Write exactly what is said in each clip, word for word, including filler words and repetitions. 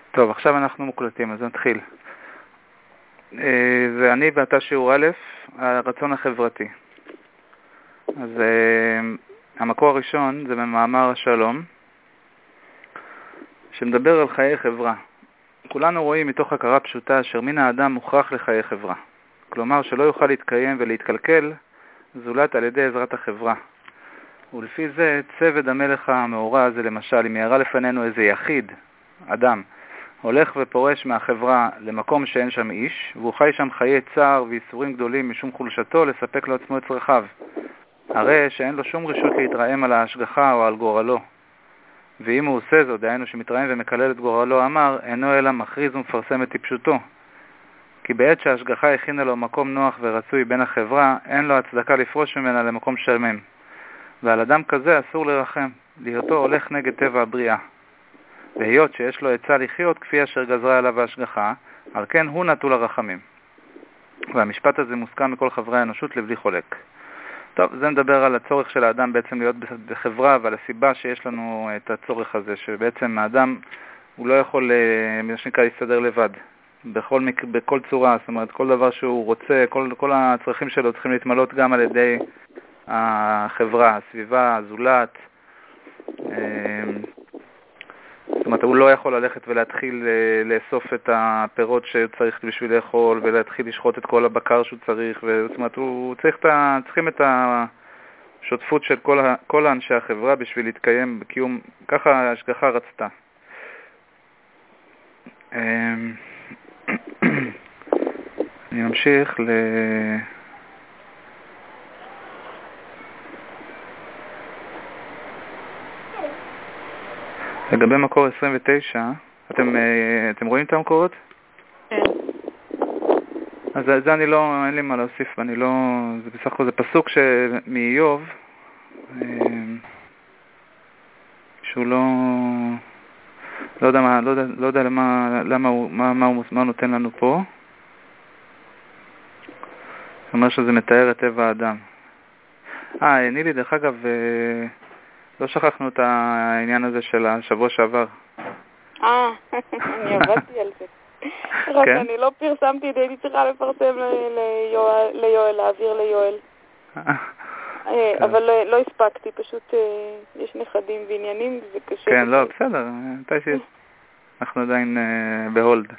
טוב, עכשיו אנחנו מוקלטים, אז נתחיל. זה אני ואתה שיעור א', הרצון החברתי. אז המקור הראשון זה במאמר השלום, שמדבר על חיי חברה. כולנו רואים מתוך הכרה פשוטה אשר מן האדם מוכרח לחיי חברה. כלומר שלא יוכל להתקיים ולהתקלקל זולת על ידי עזרת החברה. ולפי זה צוות המלך המאורע הזה, למשל, אם יראה לפנינו איזה יחיד, אדם, הולך ופורש מהחברה למקום שאין שם איש, והוא חי שם חיי צער ואיסורים גדולים משום חולשתו לספק לו עצמו את צרכיו. הרי שאין לו שום רשות להתרעם על ההשגחה או על גורלו. ואם הוא עושה זאת, דהיינו שמתרעם ומקלל את גורלו, אמר, אינו אלא מכריז ומפרסם את טיפשותו. כי בעת שההשגחה הכינה לו מקום נוח ורצוי בין החברה, אין לו הצדקה לפרוש ממנה למקום שלמם. ועל אדם כזה אסור לרחם, להיותו הולך נגד טבע הבריאה. והיות שיש לו עצה לחיות כפי אשר גזרה עליו ההשגחה, על כן הוא נטול הרחמים. והמשפט הזה מוסכם מכל חברי האנושות לבלי חולק. טוב, זה מדבר על הצורך של האדם בעצם להיות בחברה, ועל הסיבה שיש לנו את הצורך הזה, שבעצם האדם הוא לא יכול, מה שנקרא, להסתדר לבד. בכל, בכל צורה, זאת אומרת, כל דבר שהוא רוצה, כל, כל הצרכים שלו צריכים להתמלות גם על ידי החברה, הסביבה, הזולת. זאת אומרת, הוא לא יכול ללכת ולהתחיל לאסוף את הפירות שצריך בשביל לאכול, ולהתחיל לשחוט את כל הבקר שהוא צריך, זאת אומרת, הוא צריך את, צריכים את השותפות של כל, כל אנשי החברה בשביל להתקיים בקיום, ככה ההשגחה רצתה. אני ממשיך ל... לגבי מקור עשרים ותשע, אתם, אתם רואים את המקורות? כן. אז זה אני לא, אין לי מה להוסיף, אני לא, זה בסך הכל, זה פסוק מאיוב, שהוא לא, לא יודע מה, לא יודע, לא יודע למה, למה הוא, מה, מה הוא, מה הוא נותן לנו פה. זאת אומרת שזה מתאר את טבע האדם. אה, נילי, דרך אגב, לא שכחנו את העניין הזה של השבוע שעבר. אה, אני עבדתי על זה. רק אני לא פרסמתי, הייתי צריכה לפרסם ליואל, להעביר ליואל. אבל לא הספקתי, פשוט יש נכדים ועניינים, זה קשה. כן, לא, בסדר, אנחנו עדיין בהולד.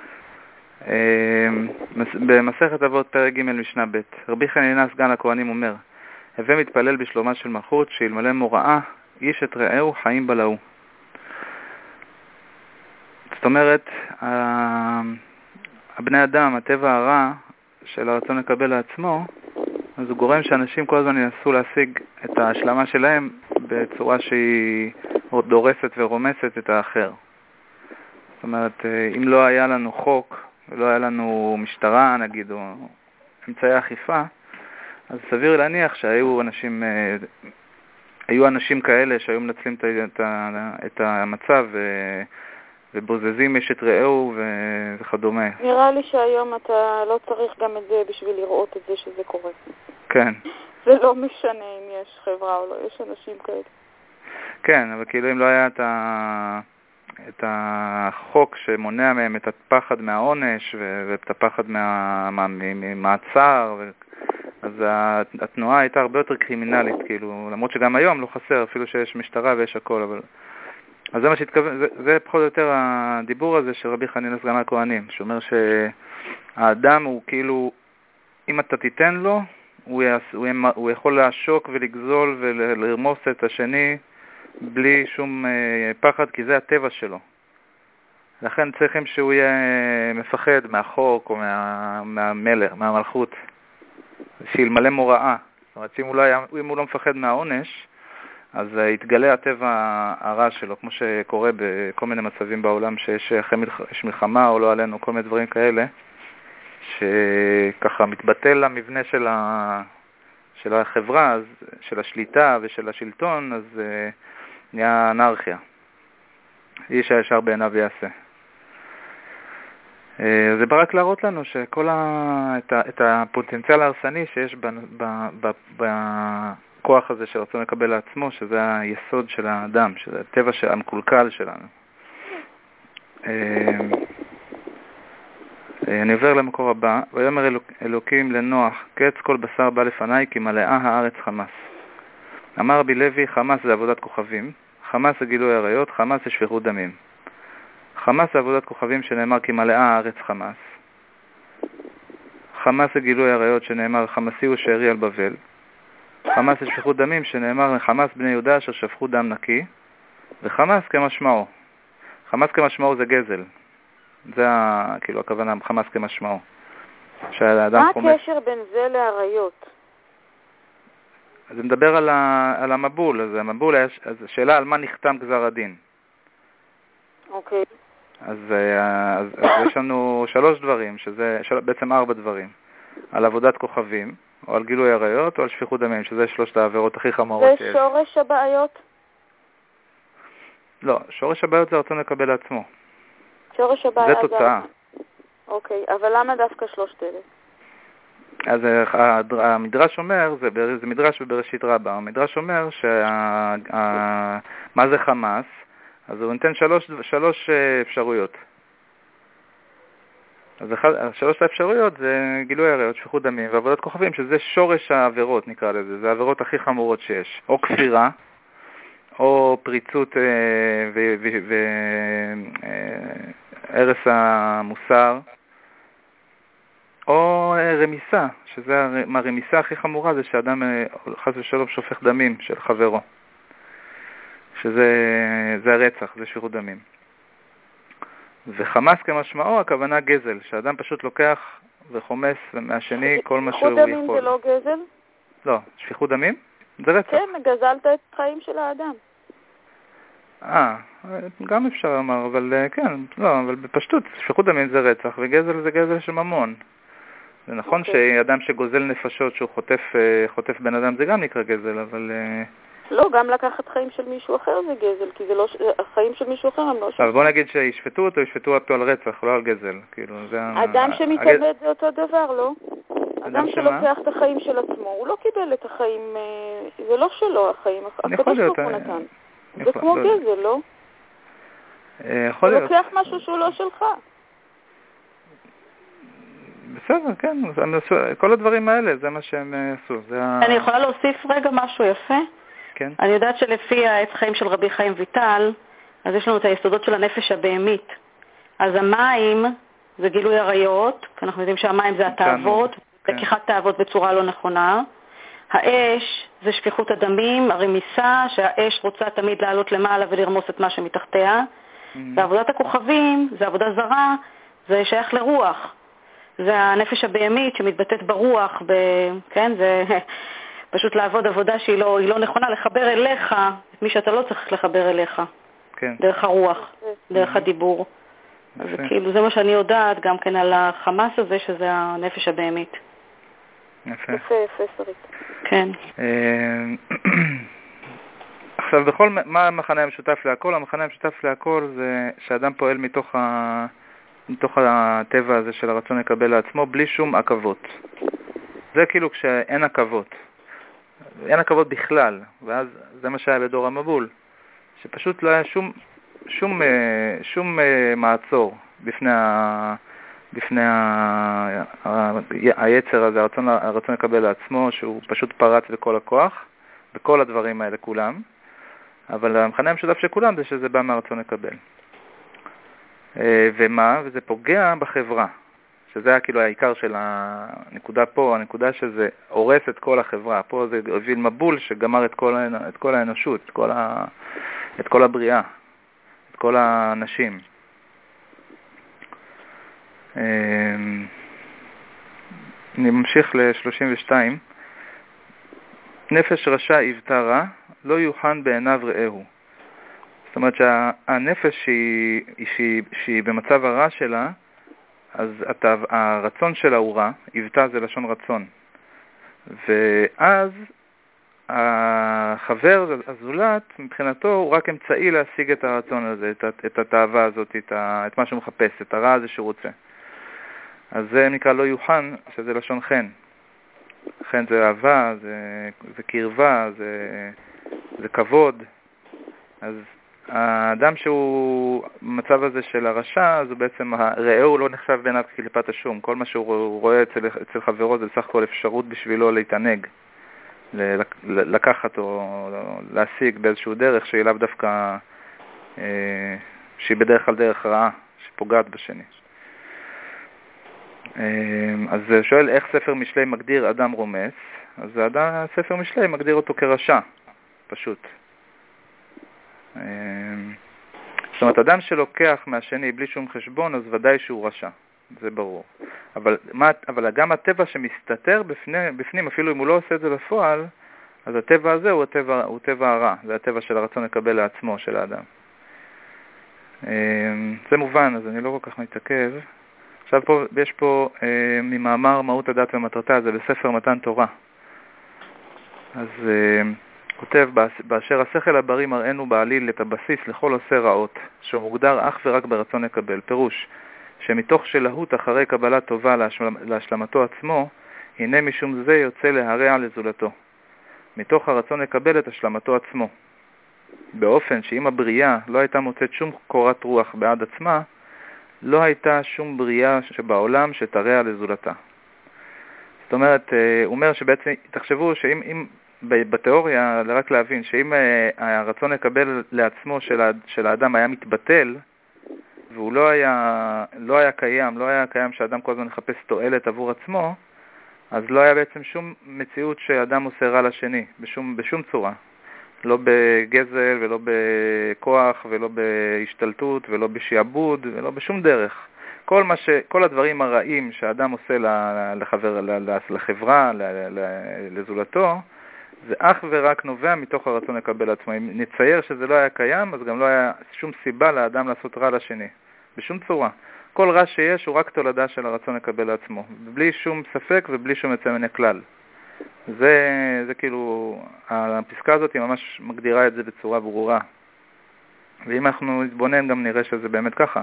במסכת אבות פרק ג' משנה ב', רבי חנינא סגן הכהנים אומר, הווה מתפלל בשלומה של מלכות, שאלמלא מוראה, איש את רעהו חיים בלעו. זאת אומרת, הבני אדם, הטבע הרע של הרצון לקבל לעצמו, אז הוא גורם שאנשים כל הזמן ינסו להשיג את ההשלמה שלהם בצורה שהיא דורסת ורומסת את האחר. זאת אומרת, אם לא היה לנו חוק, ולא היה לנו משטרה, נגיד, או אמצעי אכיפה, אז סביר להניח שהיו אנשים, היו אנשים כאלה שהיו מנצלים את, את המצב ובוזזים יש את רעהו וכדומה. נראה לי שהיום אתה לא צריך גם את זה בשביל לראות את זה שזה קורה. כן. זה לא משנה אם יש חברה או לא, יש אנשים כאלה. כן, אבל כאילו אם לא היה את, ה... את החוק שמונע מהם את הפחד מהעונש ואת הפחד מהמעצר, ו... אז התנועה הייתה הרבה יותר קרימינלית, כאילו, למרות שגם היום לא חסר, אפילו שיש משטרה ויש הכל, אבל... אז זה מה שהתכוון, זה, זה פחות או יותר הדיבור הזה של רבי חנינא סגן הכהנים, שאומר שהאדם הוא כאילו, אם אתה תיתן לו, הוא, יעש, הוא, הוא יכול לעשוק ולגזול ולרמוס את השני בלי שום אה, פחד, כי זה הטבע שלו. לכן צריכים שהוא יהיה מפחד מהחוק או מה, מהמלך, מהמלכות, שילמלא מוראה. זאת אומרת, אם הוא לא, היה, אם הוא לא מפחד מהעונש, אז יתגלה הטבע הרע שלו, כמו שקורה בכל מיני מצבים בעולם, שיש יש מלחמה או לא עלינו, כל מיני דברים כאלה, שככה מתבטל המבנה של, ה, של החברה, אז, של השליטה ושל השלטון, אז uh, נהיה אנרכיה. איש הישר בעיניו יעשה. Uh, זה בא רק להראות לנו שכל ה, את, ה, את הפוטנציאל ההרסני שיש ב... ב, ב, ב הכוח הזה שרצון לקבל לעצמו, שזה היסוד של האדם, שזה הטבע המקולקל שלנו. אני עובר למקור הבא. ויאמר אלוק, אלוקים לנוח, קץ כל בשר בא לפניי, כי מלאה הארץ חמס. אמר רבי לוי, חמס זה עבודת כוכבים, חמס זה גילוי עריות, חמס זה שפיכות דמים. חמס זה עבודת כוכבים שנאמר כי מלאה הארץ חמס. חמס זה גילוי עריות שנאמר חמסי הוא שערי על בבל. חמס זה שפיכות דמים שנאמר חמס בני יהודה אשר שפכו דם נקי. וחמס כמשמעו. חמס כמשמעו זה גזל. זה ה, כאילו הכוונה, חמס כמשמעו. מה חומס... הקשר בין זה לעריות? אז מדבר על, ה, על המבול. אז המבול, אז השאלה על מה נחתם גזר הדין. אוקיי. אז, אז, אז יש לנו שלוש דברים, שזה של, בעצם ארבע דברים. על עבודת כוכבים, או על גילוי עריות, או על שפיכות דמים, שזה שלושת העבירות הכי חמורות שיש. זה שורש הבעיות? לא, שורש הבעיות זה רצון לקבל לעצמו. שורש הבעיה זה תוצאה. אוקיי, אבל למה דווקא שלושת אלה? אז המדרש אומר, זה, זה מדרש בבראשית רבה, המדרש אומר שה, ה, מה זה חמאס, אז הוא נותן שלוש, שלוש אפשרויות. אז אחד, שלוש האפשרויות זה גילוי עריות, שפיכות דמים ועבודת כוכבים, שזה שורש העבירות נקרא לזה, זה העבירות הכי חמורות שיש. או כפירה, או פריצות והרס המוסר, או רמיסה, שזה הרמיסה הכי חמורה, זה שאדם חס ושלום שופך דמים של חברו. שזה זה הרצח, זה שפיכות דמים. וחמס כמשמעו, הכוונה גזל, שאדם פשוט לוקח וחומס מהשני כל מה שהוא יכול. שפיכות דמים זה לא גזל? לא, שפיכות דמים זה רצח. כן, גזלת את החיים של האדם. אה, גם אפשר לומר, אבל כן, לא, אבל בפשטות, שפיכות דמים זה רצח, וגזל זה גזל של ממון. זה נכון okay. שאדם שגוזל נפשות, שהוא חוטף, חוטף בן אדם, זה גם נקרא גזל, אבל... לא, גם לקחת חיים של מישהו אחר זה גזל, כי זה לא, החיים של מישהו אחר הם לא שם. אבל בוא נגיד שישפטו אותו, ישפטו אותו על רצח, לא על גזל. כאילו, זה... אדם שמתאבד הגז... זה אותו דבר, לא? אדם שלוקח את החיים של עצמו, הוא לא קיבל את החיים, זה לא שלו החיים, הקדוש ברוך הוא נתן. זה כמו גזל, לא? יכול להיות. הוא לוקח משהו שהוא לא שלך. בסדר, כן, כל הדברים האלה, זה מה שהם עשו. אני יכולה להוסיף רגע משהו יפה? כן. אני יודעת שלפי העץ חיים של רבי חיים ויטל, אז יש לנו את היסודות של הנפש הבהמית. אז המים זה גילוי עריות, כי אנחנו יודעים שהמים זה התאוות, כן. לקיחת תאוות בצורה לא נכונה. האש זה שפיכות הדמים, הרמיסה, שהאש רוצה תמיד לעלות למעלה ולרמוס את מה שמתחתיה. Mm-hmm. ועבודת הכוכבים, זה עבודה זרה, זה שייך לרוח. זה הנפש הבהמית שמתבטאת ברוח, ב... כן, זה פשוט לעבוד עבודה שהיא לא, היא לא נכונה, לחבר אליך את מי שאתה לא צריך לחבר אליך. כן. דרך הרוח, דרך mm-hmm. הדיבור. אז כאילו זה מה שאני יודעת גם כן על החמאס הזה, שזה הנפש הבהמית. יפה. יפה, יפה, שרית. כן. עכשיו, בכל, מה המחנה המשותף להכל? המחנה המשותף להכל זה שאדם פועל מתוך, ה, מתוך הטבע הזה של הרצון לקבל לעצמו, בלי שום עכבות. זה כאילו כשאין עכבות. אין עכבות בכלל, ואז זה מה שהיה בדור המבול. שפשוט לא היה שום, שום, שום מעצור בפני ה... בפני ה... ה... היצר הזה, הרצון, הרצון לקבל לעצמו, שהוא פשוט פרץ בכל הכוח, בכל הדברים האלה כולם, אבל המחנה המשותף של כולם זה שזה בא מהרצון לקבל. ומה? וזה פוגע בחברה, שזה היה כאילו העיקר של הנקודה פה, הנקודה שזה הורס את כל החברה. פה זה הוביל מבול שגמר את כל, את כל האנושות, את כל, ה... את כל הבריאה, את כל האנשים. אני ממשיך ל-שלושים ושתיים. נפש רשע יבטא רע, לא יוחן בעיניו רעהו. זאת אומרת שהנפש שהיא, שהיא, שהיא במצב הרע שלה, אז אתה, הרצון שלה הוא רע, יבטא זה לשון רצון. ואז החבר, הזולת, מבחינתו הוא רק אמצעי להשיג את הרצון הזה, את, את התאווה הזאת, את, את מה שהוא מחפש, את הרע הזה שהוא רוצה. אז זה נקרא לא יוחן, שזה לשון חן. חן זה אהבה, זה, זה קרבה, זה, זה כבוד. אז האדם שהוא במצב הזה של הרשע, אז הוא בעצם, רעהו לא נחשב בעיניו כקליפת השום. כל מה שהוא רואה אצל, אצל חברו זה בסך הכל אפשרות בשבילו להתענג, לקחת או להשיג באיזשהו דרך שהיא לאו דווקא, שהיא בדרך כלל דרך רעה, שפוגעת בשני. אז שואל איך ספר משלי מגדיר אדם רומס, אז ספר משלי מגדיר אותו כרשע, פשוט. זאת אומרת, אדם שלוקח מהשני בלי שום חשבון, אז ודאי שהוא רשע, זה ברור. אבל, מה, אבל גם הטבע שמסתתר בפנים, בפנים, אפילו אם הוא לא עושה את זה בפועל, אז הטבע הזה הוא הטבע, הוא טבע הרע, זה הטבע של הרצון לקבל לעצמו של האדם. זה מובן, אז אני לא כל כך מתעכב. עכשיו פה, יש פה אה, ממאמר מהות הדת ומטרתה, זה בספר מתן תורה. אז אה, כותב, באשר השכל הבריא מראינו בעליל את הבסיס לכל עושה רעות, שמוגדר אך ורק ברצון לקבל. פירוש, שמתוך שלהות אחרי קבלת טובה להשל... להשלמתו עצמו, הנה משום זה יוצא להרע לזולתו. מתוך הרצון לקבל את השלמתו עצמו. באופן שאם הבריאה לא הייתה מוצאת שום קורת רוח בעד עצמה, לא הייתה שום בריאה שבעולם שתרע לזולתה. זאת אומרת, הוא אומר שבעצם, תחשבו שאם אם, בתיאוריה, רק להבין, שאם הרצון לקבל לעצמו של, של האדם היה מתבטל, והוא לא היה, לא היה קיים, לא היה קיים שהאדם כל הזמן מחפש תועלת עבור עצמו, אז לא היה בעצם שום מציאות שאדם עושה רע לשני, בשום, בשום צורה. לא בגזל ולא בכוח ולא בהשתלטות ולא בשעבוד ולא בשום דרך. כל מה ש כל הדברים הרעים שהאדם עושה לחבר לחברה, לזולתו, זה אך ורק נובע מתוך הרצון לקבל עצמו. אם נצייר שזה לא היה קיים, אז גם לא היה שום סיבה לאדם לעשות רע לשני, בשום צורה. כל רע שיש הוא רק תולדה של הרצון לקבל עצמו, בלי שום ספק ובלי שום יוצא מן הכלל. זה, זה כאילו, הפסקה הזאת היא ממש מגדירה את זה בצורה ברורה. ואם אנחנו נתבונן גם נראה שזה באמת ככה.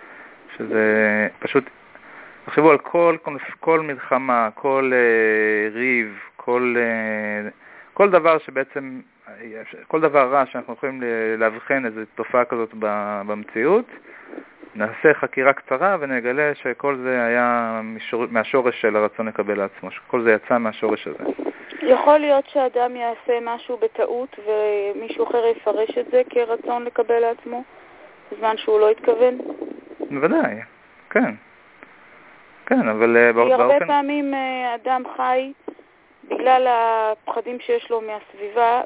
שזה פשוט, תחשבו על כל, כל, כל מלחמה, כל uh, ריב, כל, uh, כל דבר שבעצם, כל דבר רע שאנחנו יכולים להבחן איזו תופעה כזאת במציאות, נעשה חקירה קצרה ונגלה שכל זה היה משור... מהשורש של הרצון לקבל לעצמו, שכל זה יצא מהשורש הזה. יכול להיות שאדם יעשה משהו בטעות ומישהו אחר יפרש את זה כרצון לקבל לעצמו, בזמן שהוא לא התכוון? בוודאי, כן. כן, אבל באופן... באופן... הרבה פעמים אדם חי בגלל הפחדים שיש לו מהסביבה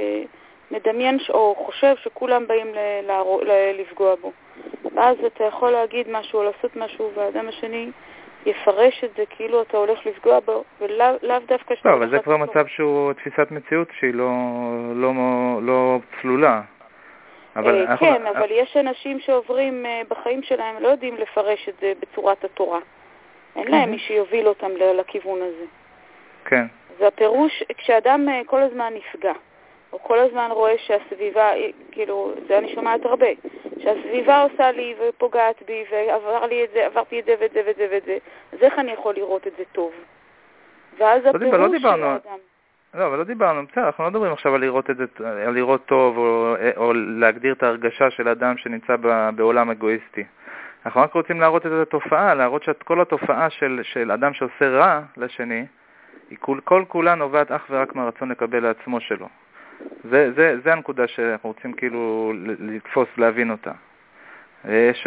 ומדמיין או חושב שכולם באים ל... ל... לפגוע בו. ואז אתה יכול להגיד משהו או לעשות משהו, והאדם השני יפרש את זה כאילו אתה הולך לפגוע בו, ולאו דווקא שאתה... לא, אבל זה כבר מצב שהוא תפיסת מציאות שהיא לא, לא, לא צלולה. אבל אה, כן, אנחנו... אבל יש אנשים שעוברים בחיים שלהם, לא יודעים לפרש את זה בצורת התורה. אין להם מי שיוביל אותם לכיוון הזה. כן. זה הפירוש, כשאדם כל הזמן נפגע, או כל הזמן רואה שהסביבה, כאילו, זה אני שומעת הרבה, שהסביבה עושה לי ופוגעת בי, ועבר לי את זה, עברתי את זה ואת זה ואת זה ואת זה, אז איך אני יכול לראות את זה טוב? ואז הפירוש לא של האדם... לא, אבל לא דיברנו, בסדר, אנחנו לא מדברים עכשיו על לראות את זה, על לראות טוב, או, או להגדיר את ההרגשה של אדם שנמצא בעולם אגואיסטי. אנחנו רק רוצים להראות את התופעה, להראות שכל התופעה של, של אדם שעושה רע לשני, היא כל, כל כולה נובעת אך ורק מהרצון לקבל לעצמו שלו. זה, זה, זה הנקודה שאנחנו רוצים כאילו לתפוס, להבין אותה. יש,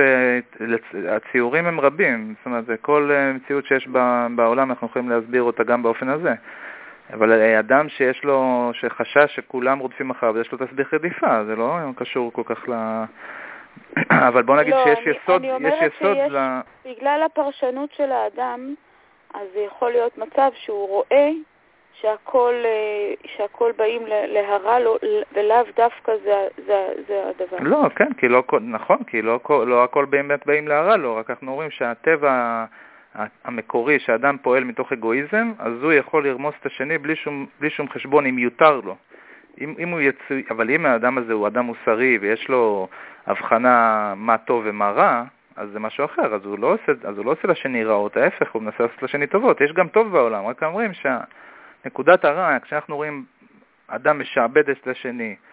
הציורים הם רבים, זאת אומרת, זה כל מציאות שיש בעולם, אנחנו יכולים להסביר אותה גם באופן הזה. אבל אדם שיש לו, שחשש שכולם רודפים אחריו, ויש לו תסביך רדיפה, זה לא קשור כל כך ל... אבל בוא נגיד לא, שיש אני, יסוד, אני אומרת יש יסוד שיש, ל... בגלל הפרשנות של האדם, אז זה יכול להיות מצב שהוא רואה שהכל, שהכל באים להרע לו, ולאו דווקא זה, זה, זה הדבר. לא, כן, כי לא, נכון, כי לא, לא הכל באמת באים להרע לו, רק אנחנו רואים שהטבע המקורי, שהאדם פועל מתוך אגואיזם, אז הוא יכול לרמוס את השני בלי שום, בלי שום חשבון, אם יותר לו. אם, אם הוא יצא, אבל אם האדם הזה הוא אדם מוסרי, ויש לו הבחנה מה טוב ומה רע, אז זה משהו אחר, אז הוא לא עושה, אז הוא לא עושה לשני רעות, ההפך, הוא מנסה לעשות לשני טובות. יש גם טוב בעולם, רק אומרים שנקודת הרע, כשאנחנו רואים אדם משעבד את לשני,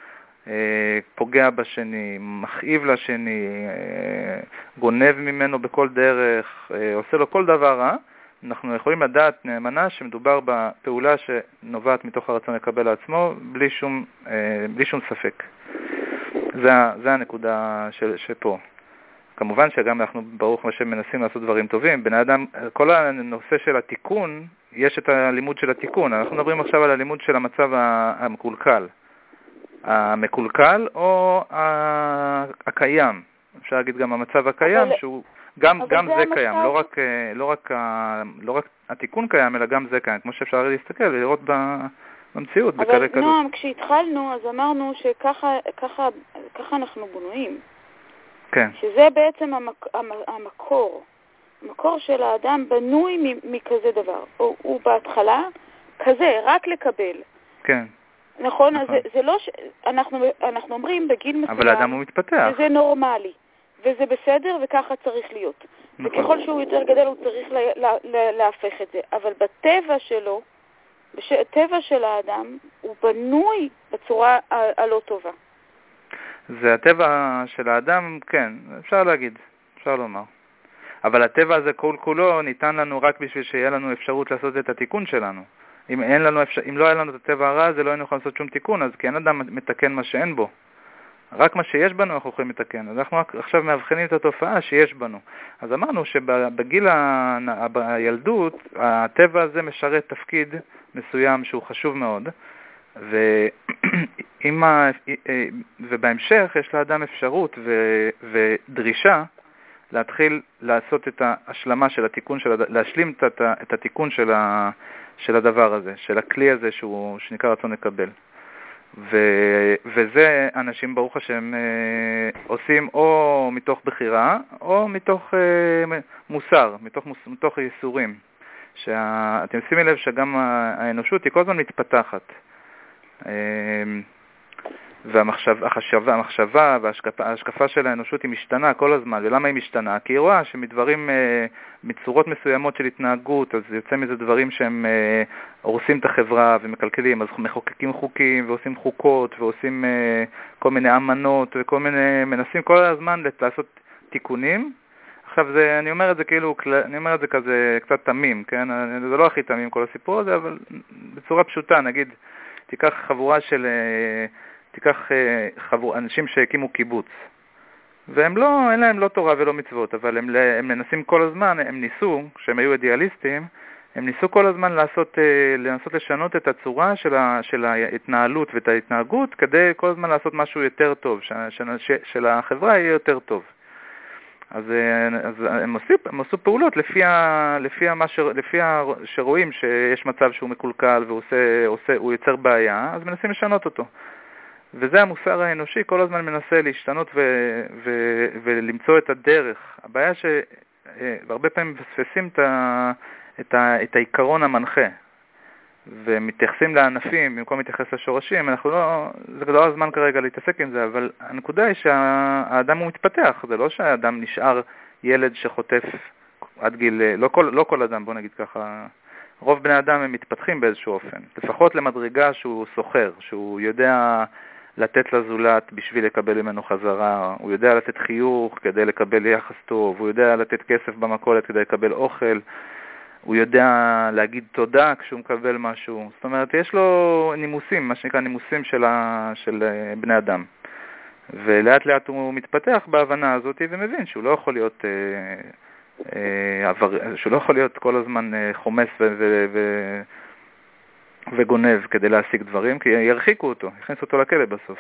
פוגע בשני, מכאיב לשני, גונב ממנו בכל דרך, עושה לו כל דבר רע, אנחנו יכולים לדעת נאמנה שמדובר בפעולה שנובעת מתוך הרצון לקבל לעצמו בלי שום, בלי שום ספק. זה, זה הנקודה של, שפה. כמובן שגם אנחנו ברוך השם מנסים לעשות דברים טובים. בני אדם, כל הנושא של התיקון, יש את הלימוד של התיקון. אנחנו מדברים עכשיו על הלימוד של המצב המקולקל. המקולקל או הקיים. אפשר להגיד גם המצב הקיים, אבל, שהוא גם, גם זה, זה קיים. לא רק, לא, רק, לא רק התיקון קיים, אלא גם זה קיים. כמו שאפשר להסתכל ולראות במציאות. אבל נועם, כשהתחלנו, אז אמרנו שככה ככה, ככה אנחנו בנויים. כן. שזה בעצם המק, המקור. המקור של האדם בנוי מכזה דבר. הוא, הוא בהתחלה כזה, רק לקבל. כן. נכון, אז זה, זה לא ש... אנחנו, אנחנו אומרים בגיל מסוים... אבל האדם הוא מתפתח. וזה נורמלי, וזה בסדר, וככה צריך להיות. נכון. וככל שהוא יותר גדל, הוא צריך לה, לה, לה, להפך את זה. אבל בטבע שלו, בטבע של האדם, הוא בנוי בצורה ה- הלא טובה. זה הטבע של האדם, כן, אפשר להגיד, אפשר לומר. אבל הטבע הזה כל כולו ניתן לנו רק בשביל שיהיה לנו אפשרות לעשות את התיקון שלנו. אם, אין לנו אפשר... אם לא היה לנו את הטבע הרע, זה לא היינו יכולים לעשות שום תיקון, אז כי אין אדם מתקן מה שאין בו. רק מה שיש בנו אנחנו יכולים לתקן. אז אנחנו עכשיו מאבחנים את התופעה שיש בנו. אז אמרנו שבגיל ה... הילדות, הטבע הזה משרת תפקיד מסוים שהוא חשוב מאוד, ואם ה... ובהמשך יש לאדם אפשרות ו... ודרישה להתחיל לעשות את ההשלמה של התיקון, של... להשלים את, ה... את התיקון של ה... של הדבר הזה, של הכלי הזה שהוא, שנקרא רצון לקבל. ו, וזה אנשים ברוך השם עושים או מתוך בחירה, או מתוך מוסר, מתוך, מתוך ייסורים. שאתם שימי לב שגם האנושות היא כל הזמן מתפתחת. והמחשבה, החשבה, המחשבה וההשקפה של האנושות היא משתנה כל הזמן. ולמה היא משתנה? כי היא רואה שמדברים, מצורות מסוימות של התנהגות, אז יוצא מזה דברים שהם הורסים את החברה ומקלקלים, אז מחוקקים חוקים ועושים חוקות ועושים כל מיני אמנות וכל מיני, מנסים כל הזמן לעשות תיקונים. עכשיו זה, אני אומר את זה כאילו, אני אומר את זה כזה קצת תמים, כן? זה לא הכי תמים כל הסיפור הזה, אבל בצורה פשוטה, נגיד, תיקח חבורה של... תיקח חבור, אנשים שהקימו קיבוץ, והם לא, אין להם לא תורה ולא מצוות, אבל הם, הם מנסים כל הזמן, הם ניסו, כשהם היו אידיאליסטים, הם ניסו כל הזמן לעשות, לנסות לשנות את הצורה של, ה, של ההתנהלות ואת ההתנהגות, כדי כל הזמן לעשות משהו יותר טוב, ש, ש, ש, של החברה יהיה יותר טוב. אז, אז הם, עשו, הם עשו פעולות לפי, ה, לפי, ה, ש, לפי ה, שרואים שיש מצב שהוא מקולקל והוא עושה, עושה, הוא יוצר בעיה, אז מנסים לשנות אותו. וזה המוסר האנושי, כל הזמן מנסה להשתנות ו- ו- ולמצוא את הדרך. הבעיה שהרבה פעמים מפספסים את, ה- את, ה- את העיקרון המנחה, ומתייחסים לענפים במקום להתייחס לשורשים. אנחנו לא, זה לא הזמן כרגע להתעסק עם זה, אבל הנקודה היא שהאדם הוא מתפתח. זה לא שהאדם נשאר ילד שחוטף עד גיל, לא כל, לא כל אדם, בוא נגיד ככה, רוב בני אדם הם מתפתחים באיזשהו אופן, לפחות למדרגה שהוא סוחר, שהוא יודע לתת לזולת בשביל לקבל ממנו חזרה, הוא יודע לתת חיוך כדי לקבל יחס טוב, הוא יודע לתת כסף במכולת כדי לקבל אוכל, הוא יודע להגיד תודה כשהוא מקבל משהו. זאת אומרת, יש לו נימוסים, מה שנקרא נימוסים של, ה... של בני אדם. ולאט לאט הוא מתפתח בהבנה הזאת ומבין שהוא לא יכול להיות, אה, אה, עבר... שהוא לא יכול להיות כל הזמן אה, חומס ו... ו... ו... וגונב כדי להשיג דברים, כי ירחיקו אותו, יכניסו אותו לכלא בסוף.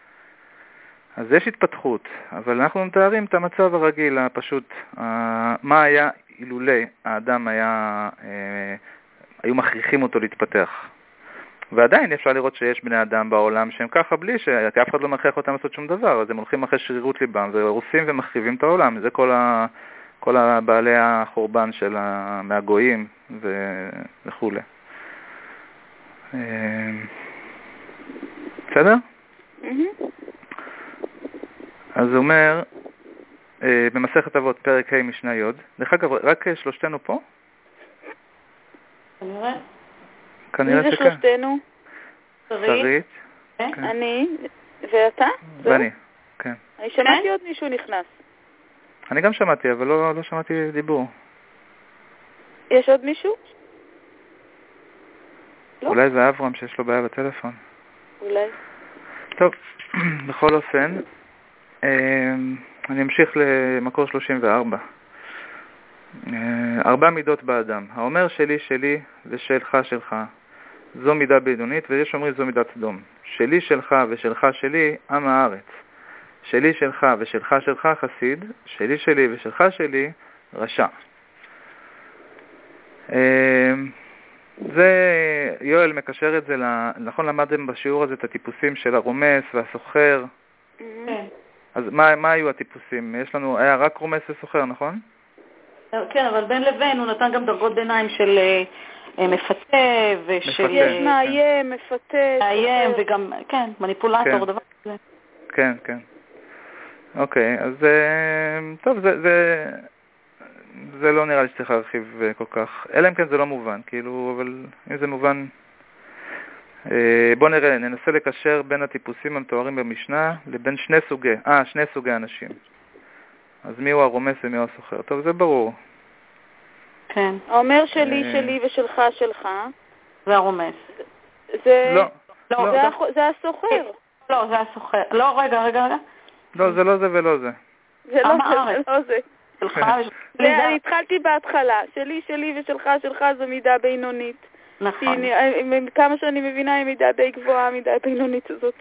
אז יש התפתחות, אבל אנחנו מתארים את המצב הרגיל, הפשוט, מה היה אילולי האדם היה, היו מכריחים אותו להתפתח. ועדיין אפשר לראות שיש בני אדם בעולם שהם ככה בלי שאף אחד לא מכריח אותם לעשות שום דבר, אז הם הולכים אחרי שרירות ליבם ורוסים ומחריבים את העולם. זה כל, ה, כל הבעלי החורבן של מהגויים וכו'. בסדר? אז הוא אומר, במסכת אבות, פרק ה' משנה י', דרך אגב, רק שלושתנו פה? כנראה. כנראה שכן. מי זה שלושתנו? שרית. אני, ואתה? ואני, כן. אני שמעתי עוד מישהו נכנס. אני גם שמעתי, אבל לא, לא שמעתי דיבור. יש עוד מישהו? לא? אולי זה אברהם שיש לו בעיה בטלפון. אולי. טוב, בכל אופן, אני אמשיך למקור שלושים וארבע. ארבע מידות באדם. האומר שלי שלי ושלך שלך, זו מידה בינונית, ויש אומרים זו מידת סדום. שלי שלך ושלך שלי, עם הארץ. שלי שלך ושלך שלך חסיד, שלי שלי ושלך שלי רשע. זה, יואל מקשר את זה, נכון למדתם בשיעור הזה את הטיפוסים של הרומס והסוחר. אז מה, מה היו הטיפוסים? יש לנו, היה רק רומס וסוחר, נכון? כן, אבל בין לבין הוא נתן גם דרגות ביניים של מפתה ושל... יש מאיים, מפתה, מאיים וגם, כן, מניפולטור, דבר כזה. כן, כן. אוקיי, אז טוב, זה, זה, זה לא נראה לי שצריך להרחיב כל כך, אלא אם כן זה לא מובן, כאילו, אבל אם זה מובן, בוא נראה, ננסה לקשר בין הטיפוסים המתוארים במשנה לבין שני סוגי, אה, שני סוגי אנשים. אז מי הוא הרומס ומי הוא הסוחר? טוב, זה ברור. כן. האומר שלי, שלי ושלך, שלך. זה הרומס. זה... לא. לא, זה הסוחר. לא, זה הסוחר. לא, רגע, רגע, רגע. לא, זה לא זה ולא זה. זה לא זה ולא זה. שלך ושלך. אני התחלתי בהתחלה. שלי, שלי ושלך, שלך זו מידה בינונית. נכון. כמה שאני מבינה היא מידה די גבוהה, מידה בינונית הזאת.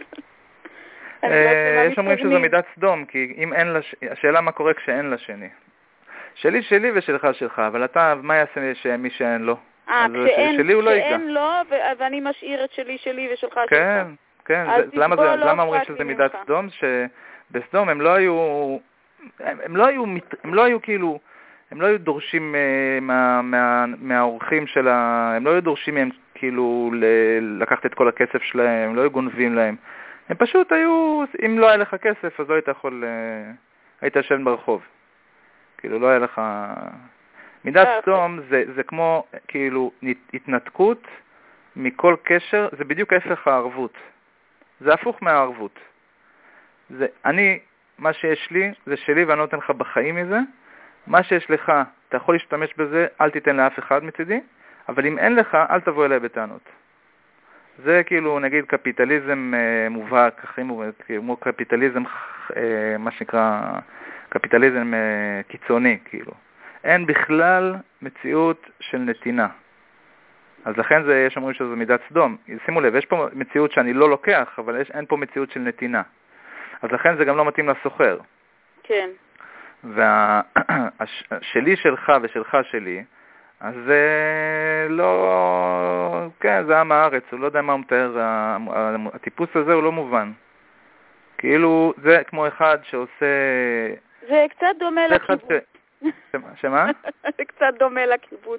יש אומרים שזו מידת סדום, כי אם אין לה, השאלה מה קורה כשאין לה שני. שלי שלי ושלך שלך, אבל אתה, מה יעשה מי שאין לו? אה, כשאין לו, ואני משאיר את שלי שלי ושלך שלך. כן, כן, למה אומרים שזה מידת סדום? שבסדום הם לא היו, הם לא היו, הם לא היו כאילו, הם לא היו דורשים מהאורחים של ה... הם לא היו דורשים מהם כאילו לקחת את כל הכסף שלהם, הם לא היו גונבים להם. הם פשוט היו, אם לא היה לך כסף, אז לא היית יכול, היית ישן ברחוב. כאילו, לא היה לך... מידת סדום זה, זה כמו, כאילו, התנתקות מכל קשר, זה בדיוק ההפך הערבות. זה הפוך מהערבות. זה, אני, מה שיש לי, זה שלי ואני נותן לך בחיים מזה. מה שיש לך, אתה יכול להשתמש בזה, אל תיתן לאף אחד מצידי, אבל אם אין לך, אל תבוא אליי בטענות. זה כאילו, נגיד, קפיטליזם אה, מובהק, כמו קפיטליזם, אה, מה שנקרא, קפיטליזם אה, קיצוני, כאילו. אין בכלל מציאות של נתינה. אז לכן זה, יש אומרים שזו מידת סדום. שימו לב, יש פה מציאות שאני לא לוקח, אבל יש, אין פה מציאות של נתינה. אז לכן זה גם לא מתאים לסוחר. כן. והשלי שלך ושלך שלי, אז זה לא... כן, זה עם הארץ, הוא לא יודע מה הוא מתאר, הטיפוס הזה הוא לא מובן. כאילו, זה כמו אחד שעושה... זה קצת דומה לקיבוץ. ש... שמה? זה קצת דומה לקיבוץ.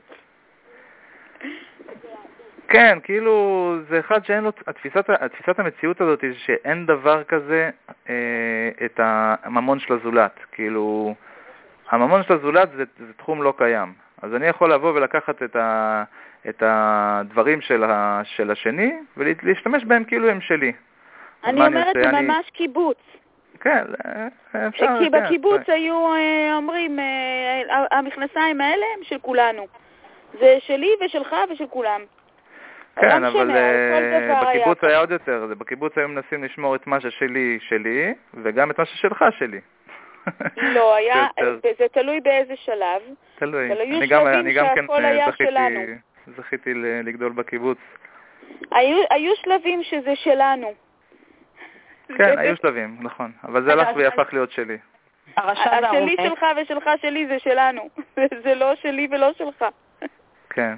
כן, כאילו, זה אחד שאין לו... התפיסת, התפיסת המציאות הזאת היא שאין דבר כזה אה, את הממון של הזולת. כאילו, הממון של הזולת זה, זה תחום לא קיים. אז אני יכול לבוא ולקחת את, ה, את הדברים של, ה, של השני ולהשתמש בהם כאילו הם שלי. אני אומרת, זה אני... ממש קיבוץ. כן, אפשר. כי בקיבוץ כן. היו אומרים, המכנסיים האלה הם של כולנו. זה שלי ושלך ושל כולם. כן, אבל בקיבוץ היה עוד יותר. בקיבוץ היו מנסים לשמור את מה ששלי שלי, וגם את מה ששלך שלי. לא, היה, זה תלוי באיזה שלב. תלוי. אני גם, אני גם כן זכיתי, זכיתי לגדול בקיבוץ. היו, היו שלבים שזה שלנו. כן, היו שלבים, נכון. אבל זה הלך והפך להיות שלי. השלי שלך ושלך שלי זה שלנו. זה לא שלי ולא שלך. כן.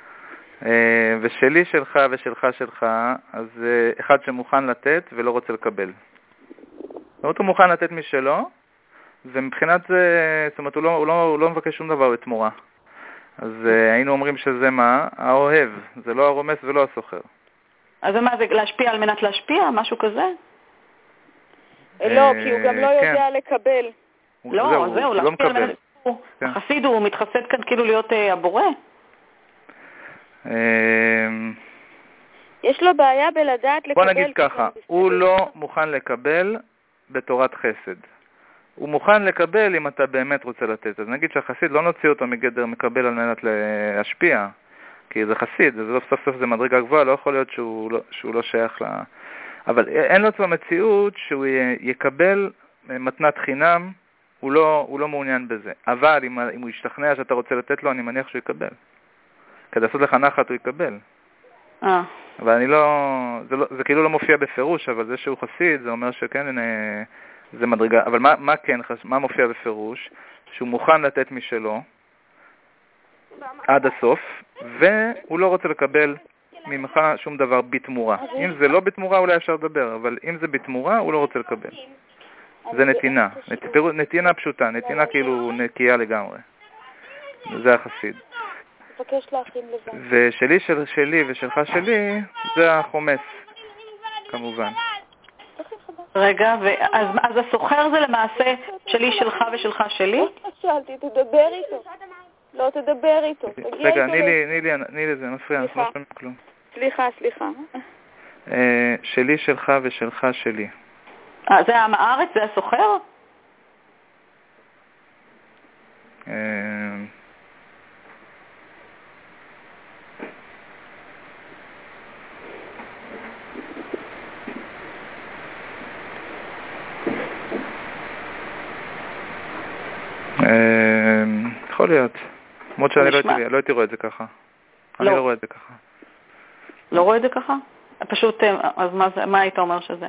ושלי שלך ושלך שלך, אז אחד שמוכן לתת ולא רוצה לקבל. זאת אומרת, הוא מוכן לתת משלו, ומבחינת זה, זאת אומרת, הוא לא, הוא לא, הוא לא מבקש שום דבר בתמורה. אז היינו אומרים שזה מה? האוהב. זה לא הרומס ולא הסוחר. אז מה זה, להשפיע על מנת להשפיע? משהו כזה? לא, כי הוא גם לא יודע לקבל. לא, זהו, להשפיע על מנת... החסיד הוא מתחסד כאן כאילו להיות הבורא? יש לו בעיה בלדעת לקבל... בוא נגיד ככה, הוא לא מוכן לקבל בתורת חסד. הוא מוכן לקבל אם אתה באמת רוצה לתת. אז נגיד שהחסיד לא נוציא אותו מגדר מקבל על מנת להשפיע, כי זה חסיד, זה לא סוף סוף זה מדרגה גבוהה, לא יכול להיות שהוא לא, שהוא לא שייך לה... אבל אין לו כבר מציאות שהוא יקבל מתנת חינם, הוא לא, הוא לא מעוניין בזה. אבל אם, אם הוא ישתכנע שאתה רוצה לתת לו, אני מניח שהוא יקבל. כדי לעשות לך נחת הוא יקבל. אה. אבל אני לא זה, לא... זה כאילו לא מופיע בפירוש, אבל זה שהוא חסיד, זה אומר שכן, הנה, זה מדרגה. אבל מה, מה כן, מה מופיע בפירוש? שהוא מוכן לתת משלו עד הסוף, והוא לא רוצה לקבל ממך שום דבר בתמורה. אם זה לא בתמורה, אולי אפשר לדבר, אבל אם זה בתמורה, הוא לא רוצה לקבל. זה נתינה. נתינה פשוטה, נתינה כאילו נקייה לגמרי. זה החסיד. ושלי של שלי ושלך שלי, זה החומס, כמובן. רגע, אז, אז הסוחר זה למעשה שלי, שלך ושלך שלי? שאלתי, תדבר איתו. לא, תדבר איתו. רגע, נילי, נילי, נילי, זה מפריע, אני לא שומע כלום. סליחה, סליחה. שלי, שלך ושלך שלי. אה, זה עם הארץ? זה הסוחר? יכול להיות. למרות שאני לא הייתי רואה את זה ככה. אני לא רואה את זה ככה. לא רואה את זה ככה? פשוט, אז מה היית אומר שזה?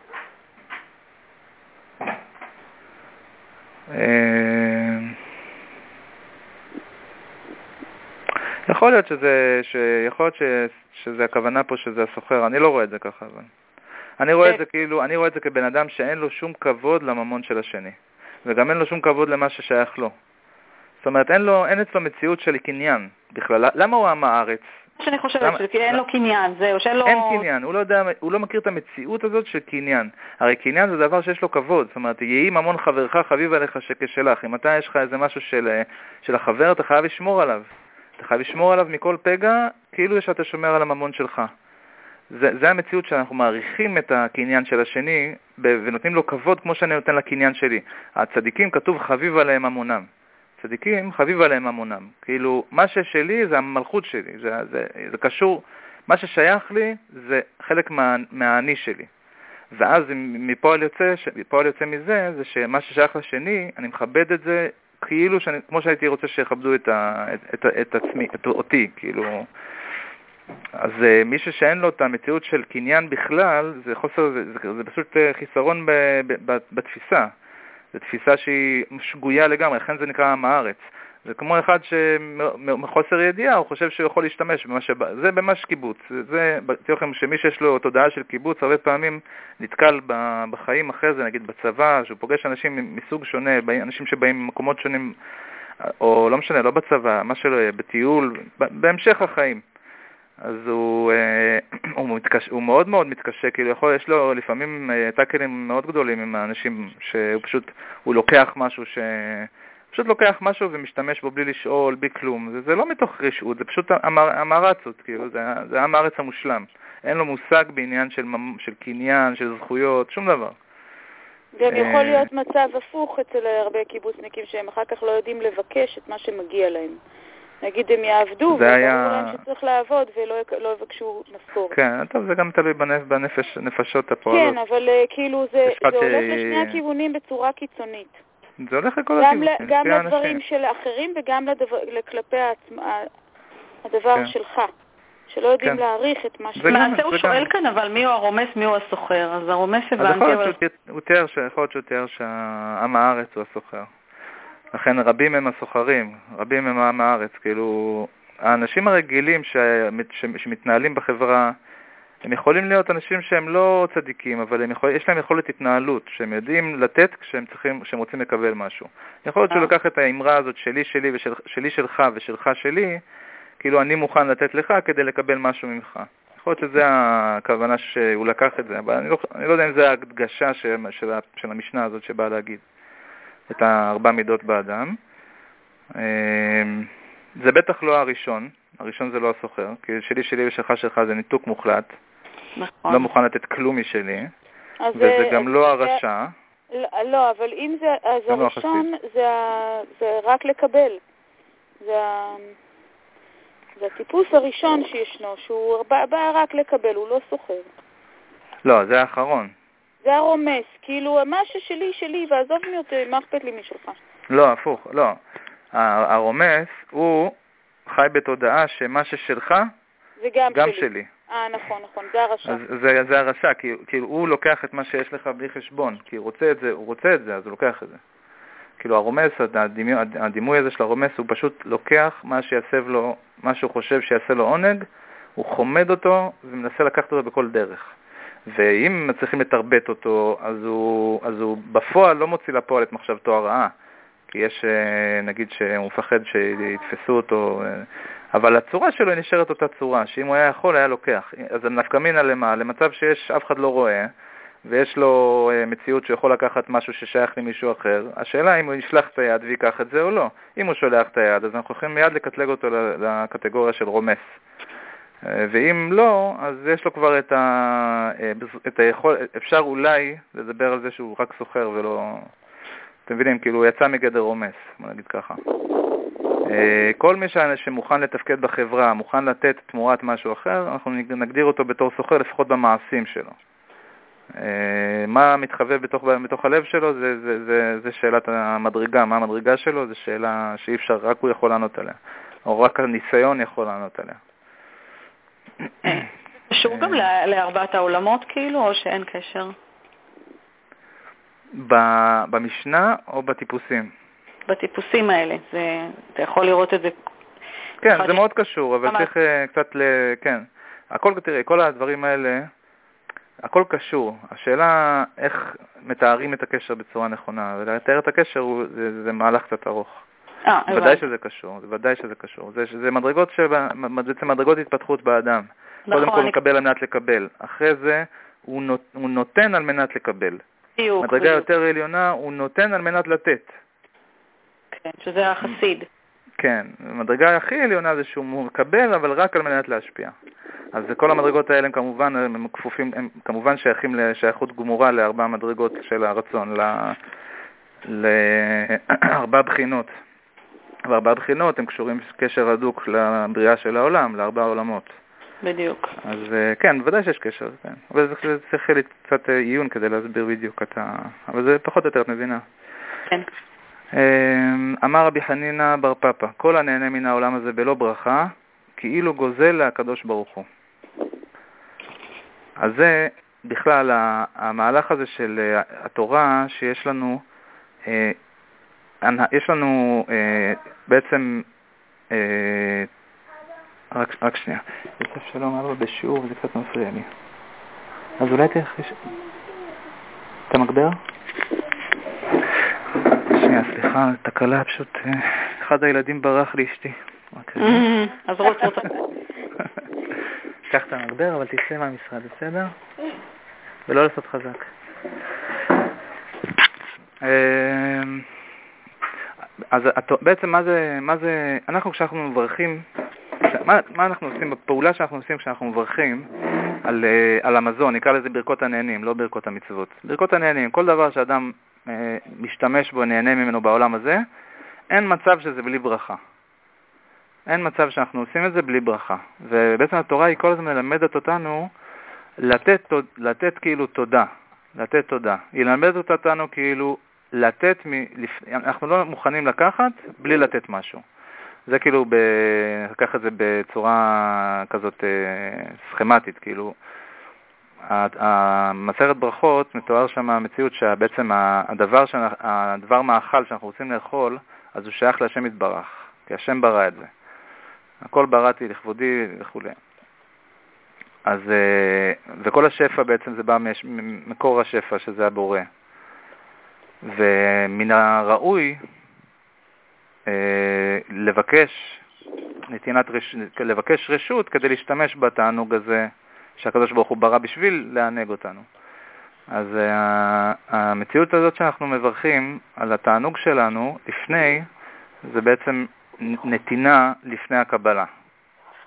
יכול להיות שזה, יכול להיות שזה הכוונה פה שזה הסוחר. אני לא רואה את זה ככה, אבל אני רואה את זה כאילו, אני רואה את זה כבן אדם שאין לו שום כבוד לממון של השני, וגם אין לו שום כבוד למה ששייך לו. זאת אומרת, אין לו, אין אצלו מציאות של קניין בכלל. למה הוא עם הארץ? שאני חושבת שזה, כי אין לו קניין, זהו, שאין לו... אין קניין, הוא לא יודע, הוא לא מכיר את המציאות הזאת של קניין. הרי קניין זה דבר שיש לו כבוד, זאת אומרת, יהי ממון חברך חביב עליך שכשלך. אם אתה יש לך איזה משהו של, של החבר, אתה חייב לשמור עליו. אתה חייב לשמור עליו מכל פגע, כאילו שאתה שומר על הממון שלך. זה, זה המציאות שאנחנו מעריכים את הקניין של השני, ונותנים לו כבוד כמו שאני נותן לקניין שלי. הצדיקים כתוב חביב עליהם ממונם. צדיקים חביב עליהם ממונם. כאילו, מה ששלי זה המלכות שלי. זה, זה, זה קשור, מה ששייך לי זה חלק מה, מהעני שלי. ואז מפועל יוצא, מפועל יוצא מזה, זה שמה ששייך לשני, אני מכבד את זה כאילו, שאני, כמו שהייתי רוצה שיכבדו את, ה, את, את, את עצמי, את אותי, כאילו. אז מי שאין לו את המציאות של קניין בכלל, זה חוסר, זה, זה, זה פשוט חיסרון ב, ב, ב, בתפיסה. זו תפיסה שהיא שגויה לגמרי, לכן זה נקרא עם הארץ. זה כמו אחד שמחוסר ידיעה, הוא חושב שהוא יכול להשתמש במה שבא. זה ממש קיבוץ. זה, בטוח לכם שמי שיש לו תודעה של קיבוץ, הרבה פעמים נתקל בחיים אחרי זה, נגיד בצבא, שהוא פוגש אנשים מסוג שונה, אנשים שבאים ממקומות שונים, או לא משנה, לא בצבא, מה שלא יהיה, בטיול, בהמשך החיים. אז הוא, הוא, מתקש, הוא מאוד מאוד מתקשה, כאילו יכול, יש לו לפעמים טאקלים מאוד גדולים עם האנשים, שהוא פשוט, הוא לוקח משהו ש... פשוט לוקח משהו ומשתמש בו בלי לשאול, בלי כלום. זה, זה לא מתוך רשעות, זה פשוט המערצות, כאילו, זה, זה המערץ המושלם. אין לו מושג בעניין של, של קניין, של זכויות, שום דבר. גם יכול להיות מצב הפוך אצל הרבה קיבוצניקים שהם אחר כך לא יודעים לבקש את מה שמגיע להם. נגיד הם יעבדו, וברור היה... להם שצריך לעבוד ולא לא יבקשו משכורת. כן, טוב, זה גם תלוי בנפ, בנפש, נפשות הפועלות. כן, אבל כאילו זה, זה הולך ש... לשני הכיוונים בצורה קיצונית. זה הולך לכל הכיוונים. גם לדברים של אחרים וגם לדבר, לכלפי העצמא, הדבר כן. שלך, שלא יודעים כן. להעריך את מה ש... למעשה הוא שואל כאן, אבל מי הוא הרומס, מי הוא הסוחר? אז הרומס הבנתי... אז יכול להיות שהוא תיאר שעם הארץ הוא הסוחר. לכן רבים הם הסוחרים, רבים הם עם הארץ, כאילו, האנשים הרגילים שמתנהלים בחברה, הם יכולים להיות אנשים שהם לא צדיקים, אבל הם יכול, יש להם יכולת התנהלות, שהם יודעים לתת כשהם צריכים, כשהם רוצים לקבל משהו. יכול להיות שהוא לקח את האמרה הזאת שלי שלי ושלי שלך ושלך שלי, כאילו אני מוכן לתת לך כדי לקבל משהו ממך. יכול להיות שזה הכוונה שהוא לקח את זה, אבל אני לא, אני לא יודע אם זה ההדגשה של, של, של המשנה הזאת שבאה להגיד. את הארבע מידות באדם. זה בטח לא הראשון, הראשון זה לא הסוחר, כי שלי שלי ושלך שלך זה ניתוק מוחלט. נכון. לא מוכן לתת כלום משלי, אז וזה זה, גם לא הרשע. לא, לא, אבל אם זה, אז לא הראשון זה, זה רק לקבל. זה, זה הטיפוס הראשון שישנו, שהוא בא, בא רק לקבל, הוא לא סוחר. לא, זה האחרון. זה הרומס, כאילו, מה ששלי, שלי, ועזוב מי אותי, מה אכפת לי משלך? לא, הפוך, לא. הרומס הוא חי בתודעה שמה ששלך זה גם, גם שלי. שלי. אה, נכון, נכון, זה הרשע. אז זה, זה הרשע, כי, כאילו הוא לוקח את מה שיש לך בלי חשבון, כי הוא רוצה את זה, הוא רוצה את זה, אז הוא לוקח את זה. כאילו הרומס, הדימוי, הדימוי הזה של הרומס, הוא פשוט לוקח מה שיסב לו, מה שהוא חושב שיעשה לו עונג, הוא חומד אותו ומנסה לקחת אותו בכל דרך. ואם מצליחים לתרבט אותו, אז הוא, אז הוא בפועל לא מוציא לפועל את מחשבתו הרעה, כי יש, נגיד שהוא מפחד שיתפסו אותו, אבל הצורה שלו נשארת אותה צורה, שאם הוא היה יכול, היה לוקח. אז נפקא מינה למה? למצב שיש, אף אחד לא רואה, ויש לו מציאות שיכול לקחת משהו ששייך למישהו אחר. השאלה אם הוא ישלח את היד ויקח את זה או לא. אם הוא שולח את היד, אז אנחנו יכולים מיד לקטלג אותו לקטגוריה של רומס. ואם לא, אז יש לו כבר את, ה... את היכול... אפשר אולי לדבר על זה שהוא רק סוחר ולא... אתם מבינים, כאילו הוא יצא מגדר רומס, בוא נגיד ככה. כל מי שמוכן לתפקד בחברה, מוכן לתת תמורת משהו אחר, אנחנו נגדיר אותו בתור סוחר לפחות במעשים שלו. מה מתחווה בתוך, בתוך הלב שלו, זה, זה, זה, זה שאלת המדרגה. מה המדרגה שלו? זה שאלה שאי אפשר, רק הוא יכול לענות עליה. או רק הניסיון יכול לענות עליה. קשור גם לארבעת העולמות כאילו, או שאין קשר? במשנה או בטיפוסים? בטיפוסים האלה. זה, אתה יכול לראות את זה. כן, זה מאוד קשור, אבל צריך קצת ל... כן. הכל, תראי, כל הדברים האלה, הכל קשור. השאלה איך מתארים את הקשר בצורה נכונה, ולתאר את הקשר הוא, זה, זה מהלך קצת ארוך. אה, ודאי שזה קשור, ודאי שזה קשור. זה, זה מדרגות שבה, זה מדרגות התפתחות באדם. נכון, קודם כל אני... מקבל על מנת לקבל. אחרי זה הוא, נות, הוא נותן על מנת לקבל. בדיוק, מדרגה בדיוק. יותר עליונה הוא נותן על מנת לתת. כן, שזה החסיד. כן, המדרגה הכי עליונה זה שהוא מקבל, אבל רק על מנת להשפיע. אז כל המדרגות האלה הם כמובן, הם כפופים, הם כמובן שייכים לשייכות גמורה לארבע מדרגות של הרצון, לארבע בחינות. וארבע בחינות הם קשורים קשר הדוק לבריאה של העולם, לארבע עולמות. בדיוק. אז כן, בוודאי שיש קשר, כן. אבל זה צריך לי קצת עיון כדי להסביר בדיוק את ה... אבל זה פחות או יותר, את מבינה. כן. אמר רבי חנינא בר פפא, כל הנהנה מן העולם הזה בלא ברכה, כאילו גוזל להקדוש ברוך הוא. אז זה בכלל המהלך הזה של התורה שיש לנו, יש לנו בעצם, רק, רק שנייה, יוסף שלום אמר בשיעור וזה קצת מפריע לי. אז אולי תחש... אתה מגבר? שנייה, סליחה, תקלה פשוט, אחד הילדים ברח לאשתי. אז רוץ רוץ. קח את המגבר, אבל תצא מהמשרד, בסדר? ולא לעשות חזק. אז בעצם מה זה, מה זה, אנחנו כשאנחנו מברכים, מה, מה אנחנו עושים, בפעולה שאנחנו עושים כשאנחנו מברכים על, על המזון, נקרא לזה ברכות הנהנים, לא ברכות המצוות. ברכות הנהנים, כל דבר שאדם משתמש בו, נהנה ממנו בעולם הזה, אין מצב שזה בלי ברכה. אין מצב שאנחנו עושים את זה בלי ברכה. ובעצם התורה היא כל הזמן מלמדת אותנו לתת, לתת כאילו תודה. לתת תודה. היא מלמדת אותנו כאילו לתת, מ... אנחנו לא מוכנים לקחת בלי לתת משהו. זה כאילו, ב... לקח את זה בצורה כזאת סכמטית, כאילו. המסכת ברכות מתואר שם המציאות שבעצם הדבר, הדבר מאכל שאנחנו רוצים לאכול, אז הוא שייך להשם יתברך, כי השם ברא את זה. הכל בראתי לכבודי וכו'. אז, וכל השפע בעצם זה בא ממקור השפע, שזה הבורא. ומן הראוי לבקש, נתינת רש... לבקש רשות כדי להשתמש בתענוג הזה שהקדוש ברוך הוא ברא בשביל לענג אותנו. אז המציאות הזאת שאנחנו מברכים על התענוג שלנו לפני, זה בעצם נתינה לפני הקבלה.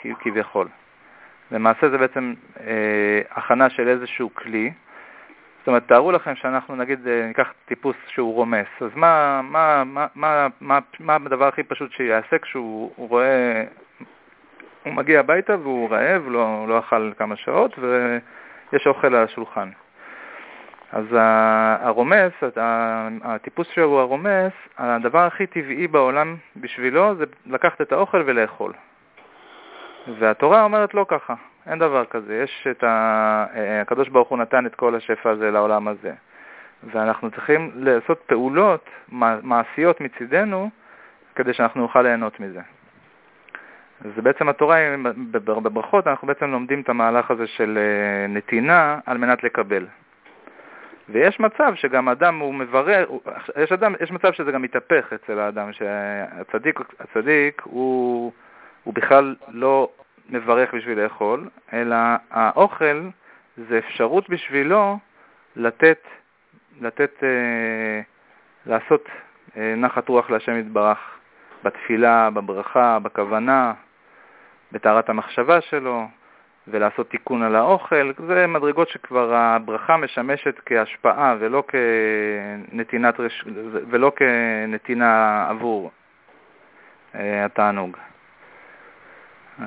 כביכול. למעשה זה בעצם אה, הכנה של איזשהו כלי. זאת אומרת, תארו לכם שאנחנו נגיד, ניקח טיפוס שהוא רומס. אז מה, מה, מה, מה, מה, מה הדבר הכי פשוט שיעשה כשהוא הוא רואה, הוא מגיע הביתה והוא רעב, לא, לא אכל כמה שעות ויש אוכל על השולחן. אז הרומס, הטיפוס שהוא הרומס, הדבר הכי טבעי בעולם בשבילו זה לקחת את האוכל ולאכול. והתורה אומרת לא ככה, אין דבר כזה. יש את ה... הקדוש ברוך הוא נתן את כל השפע הזה לעולם הזה. ואנחנו צריכים לעשות פעולות מעשיות מצידנו כדי שאנחנו נוכל ליהנות מזה. אז בעצם התורה, בברכות אנחנו בעצם לומדים את המהלך הזה של נתינה על מנת לקבל. ויש מצב שגם אדם הוא מברר, יש, אדם, יש מצב שזה גם מתהפך אצל האדם, שהצדיק הצדיק הוא, הוא בכלל לא מברך בשביל לאכול, אלא האוכל זה אפשרות בשבילו לתת, לתת אה, לעשות אה, נחת רוח להשם יתברך, בתפילה, בברכה, בכוונה, בתארת המחשבה שלו, ולעשות תיקון על האוכל. זה מדרגות שכבר הברכה משמשת כהשפעה ולא כנתינת רש... ולא כנתינה עבור אה, התענוג. אה,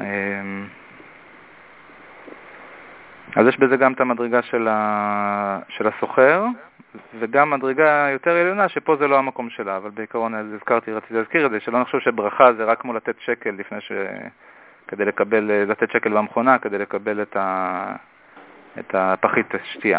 אז יש בזה גם את המדרגה של, ה... של הסוחר, וגם מדרגה יותר עליונה שפה זה לא המקום שלה, אבל בעיקרון הזכרתי, רציתי להזכיר את זה, שלא נחשוב שברכה זה רק כמו לתת שקל לפני ש... כדי לקבל, לתת שקל במכונה, כדי לקבל את, ה, את הפחית השתייה.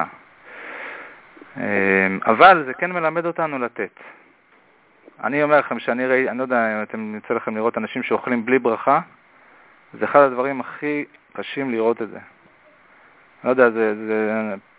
אבל זה כן מלמד אותנו לתת. אני אומר לכם שאני ראי, אני לא יודע אם אתם יוצא לכם לראות אנשים שאוכלים בלי ברכה, זה אחד הדברים הכי קשים לראות את זה. לא יודע, זה, זה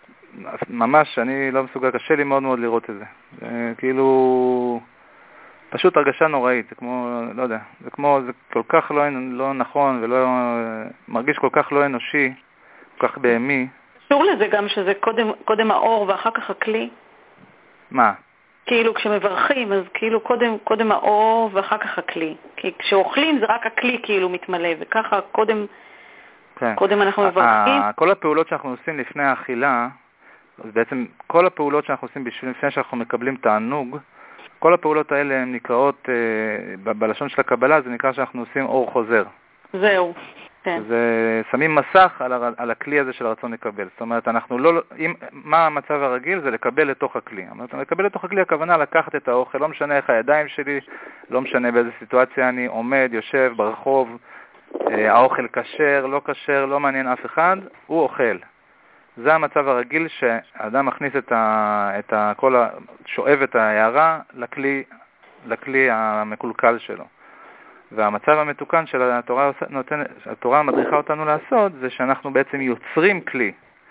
ממש, אני לא מסוגל, קשה לי מאוד מאוד לראות את זה. זה כאילו... פשוט הרגשה נוראית, זה כמו, לא יודע, זה כמו, זה כל כך לא, לא נכון ולא, מרגיש כל כך לא אנושי, כל כך בהמי. קשור לזה גם שזה קודם, קודם האור ואחר כך הכלי? מה? כאילו כשמברכים, אז כאילו קודם, קודם האור ואחר כך הכלי. כי כשאוכלים זה רק הכלי כאילו מתמלא, וככה קודם, כן. קודם אנחנו מברכים. כל הפעולות שאנחנו עושים לפני האכילה, אז בעצם כל הפעולות שאנחנו עושים בשביל, לפני שאנחנו מקבלים תענוג, כל הפעולות האלה הן נקראות, אה, בלשון של הקבלה, זה נקרא שאנחנו עושים אור חוזר. זהו, כן. זה שמים מסך על, הר, על הכלי הזה של הרצון לקבל. זאת אומרת, אנחנו לא, אם, מה המצב הרגיל? זה לקבל לתוך הכלי. זאת אומרת, לקבל לתוך הכלי, הכוונה לקחת את האוכל, לא משנה איך הידיים שלי, לא משנה באיזה סיטואציה אני עומד, יושב ברחוב, אה, האוכל כשר, לא כשר, לא מעניין אף אחד, הוא אוכל. זה המצב הרגיל שהאדם מכניס את ה, את ה, כל ה, שואב את ההערה לכלי, לכלי המקולקל שלו. והמצב המתוקן של התורה, נותן, התורה מדריכה אותנו לעשות, זה שאנחנו בעצם יוצרים כלי,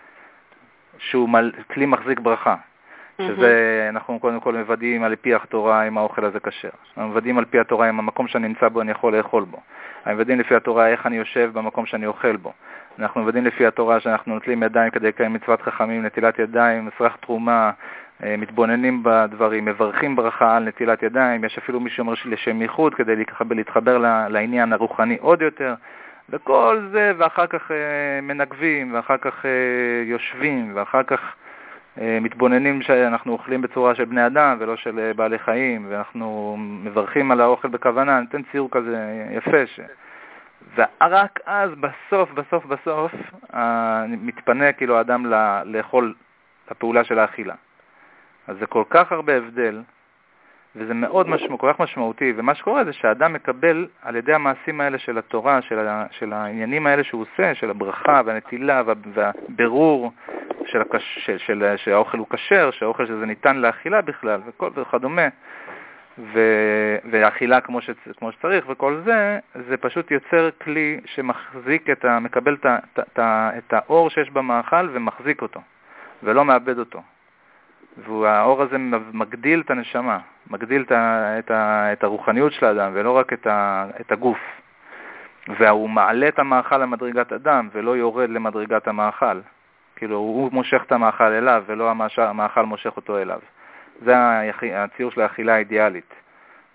שהוא מל, כלי מחזיק ברכה. שזה, אנחנו קודם כל מוודאים על פי התורה אם האוכל הזה כשר. אנחנו מוודאים על פי התורה אם המקום שאני נמצא בו אני יכול לאכול בו. אנחנו מוודאים לפי התורה איך אני יושב במקום שאני אוכל בו. אנחנו מוודאים לפי התורה שאנחנו נוטלים ידיים כדי לקיים מצוות חכמים, נטילת ידיים, מסרח תרומה, מתבוננים בדברים, מברכים ברכה על נטילת ידיים. יש אפילו מישהו אומר לשם ייחוד כדי להתחבר לעניין הרוחני עוד יותר. וכל זה, ואחר כך מנגבים, ואחר כך יושבים, ואחר כך מתבוננים שאנחנו אוכלים בצורה של בני אדם ולא של בעלי חיים, ואנחנו מברכים על האוכל בכוונה. ניתן ציור כזה יפה ש... ורק אז בסוף, בסוף, בסוף מתפנה כאילו האדם לאכול לפעולה של האכילה. אז זה כל כך הרבה הבדל, וזה מאוד משמע, כל כך משמעותי, ומה שקורה זה שהאדם מקבל על ידי המעשים האלה של התורה, של, ה, של העניינים האלה שהוא עושה, של הברכה והנטילה והבירור של, הקש, של, של, שהאוכל הוא כשר, שהאוכל שזה ניתן לאכילה בכלל, וכל וכדומה, ו, והאכילה כמו, ש, כמו שצריך, וכל זה, זה פשוט יוצר כלי שמחזיק את ה, מקבל את, ה, את, ה, את האור שיש במאכל ומחזיק אותו, ולא מאבד אותו. והאור הזה מגדיל את הנשמה, מגדיל את, ה, את, ה, את הרוחניות של האדם, ולא רק את, ה, את הגוף. והוא מעלה את המאכל למדרגת אדם, ולא יורד למדרגת המאכל. כאילו, הוא מושך את המאכל אליו, ולא המאכל מושך אותו אליו. זה הציור של האכילה האידיאלית.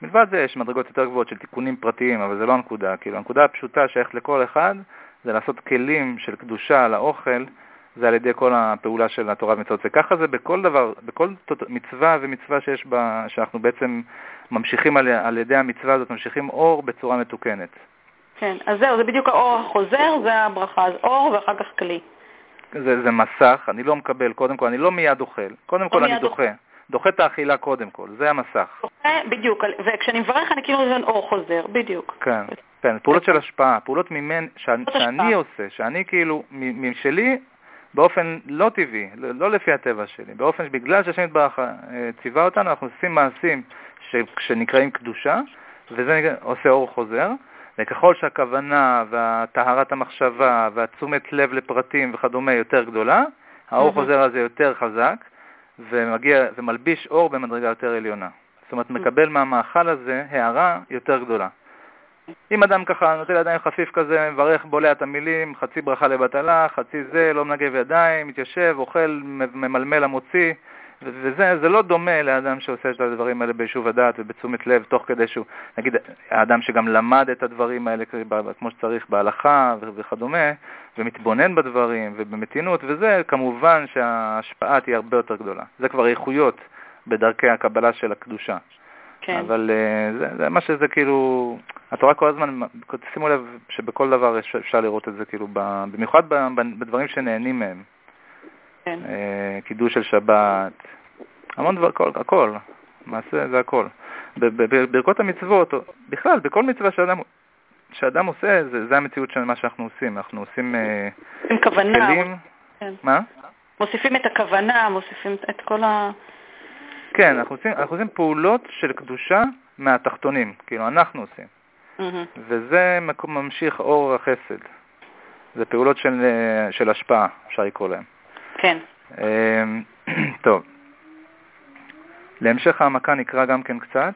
מלבד זה יש מדרגות יותר גבוהות של תיקונים פרטיים, אבל זה לא הנקודה. כאילו, הנקודה הפשוטה שאיך לכל אחד זה לעשות כלים של קדושה על האוכל, זה על ידי כל הפעולה של התורה ומצוות. וככה זה בכל דבר, בכל מצווה ומצווה שיש בה, שאנחנו בעצם ממשיכים על, על ידי המצווה הזאת, ממשיכים אור בצורה מתוקנת. כן, אז זהו, זה בדיוק האור החוזר, זה הברכה, אז אור ואחר כך כלי. זה, זה מסך, אני לא מקבל, קודם כל, אני לא מיד אוכל, קודם כל אני דוחה, דוחה את האכילה קודם כל, זה המסך. דוחה, בדיוק, וכשאני מברך אני כאילו זה אור חוזר, בדיוק. כן, כן, פעולות של השפעה, פעולות ממן, שאני, שאני עושה, שאני כאילו, משלי, באופן לא טבעי, לא לפי הטבע שלי, באופן שבגלל שהשם יתברך ציווה אותנו, אנחנו עושים מעשים שנקראים קדושה, וזה עושה אור חוזר, וככל שהכוונה והטהרת המחשבה והתשומת לב לפרטים וכדומה יותר גדולה, האור חוזר הזה יותר חזק, ומגיע ומלביש אור במדרגה יותר עליונה. זאת אומרת, מקבל מהמאכל הזה הערה יותר גדולה. אם אדם ככה נוטל ידיים חפיף כזה, מברך, בולע את המילים, חצי ברכה לבטלה, חצי זה, לא מנגב ידיים, מתיישב, אוכל, ממלמל המוציא, וזה זה לא דומה לאדם שעושה את הדברים האלה ביישוב הדעת ובתשומת לב, תוך כדי שהוא, נגיד, האדם שגם למד את הדברים האלה כמו שצריך בהלכה וכדומה, ומתבונן בדברים ובמתינות, וזה כמובן שההשפעה תהיה הרבה יותר גדולה. זה כבר איכויות בדרכי הקבלה של הקדושה. כן. אבל זה, זה מה שזה כאילו, התורה כל הזמן, שימו לב שבכל דבר אפשר לראות את זה כאילו, במיוחד בדברים שנהנים מהם. כן. קידוש של שבת, המון דבר, הכל, הכל, מעשה זה הכל. בברכות המצוות, בכלל, בכל מצווה שאדם, שאדם עושה, זה, זה המציאות של מה שאנחנו עושים. אנחנו עושים עם כוונה. כלים. כן. מה? מוסיפים את הכוונה, מוסיפים את כל ה... כן, אנחנו עושים, אנחנו עושים פעולות של קדושה מהתחתונים, כאילו אנחנו עושים. Mm-hmm. וזה ממשיך אור החסד. זה פעולות של, של השפעה, אפשר לקרוא להם. כן. טוב. להמשך העמקה נקרא גם כן קצת.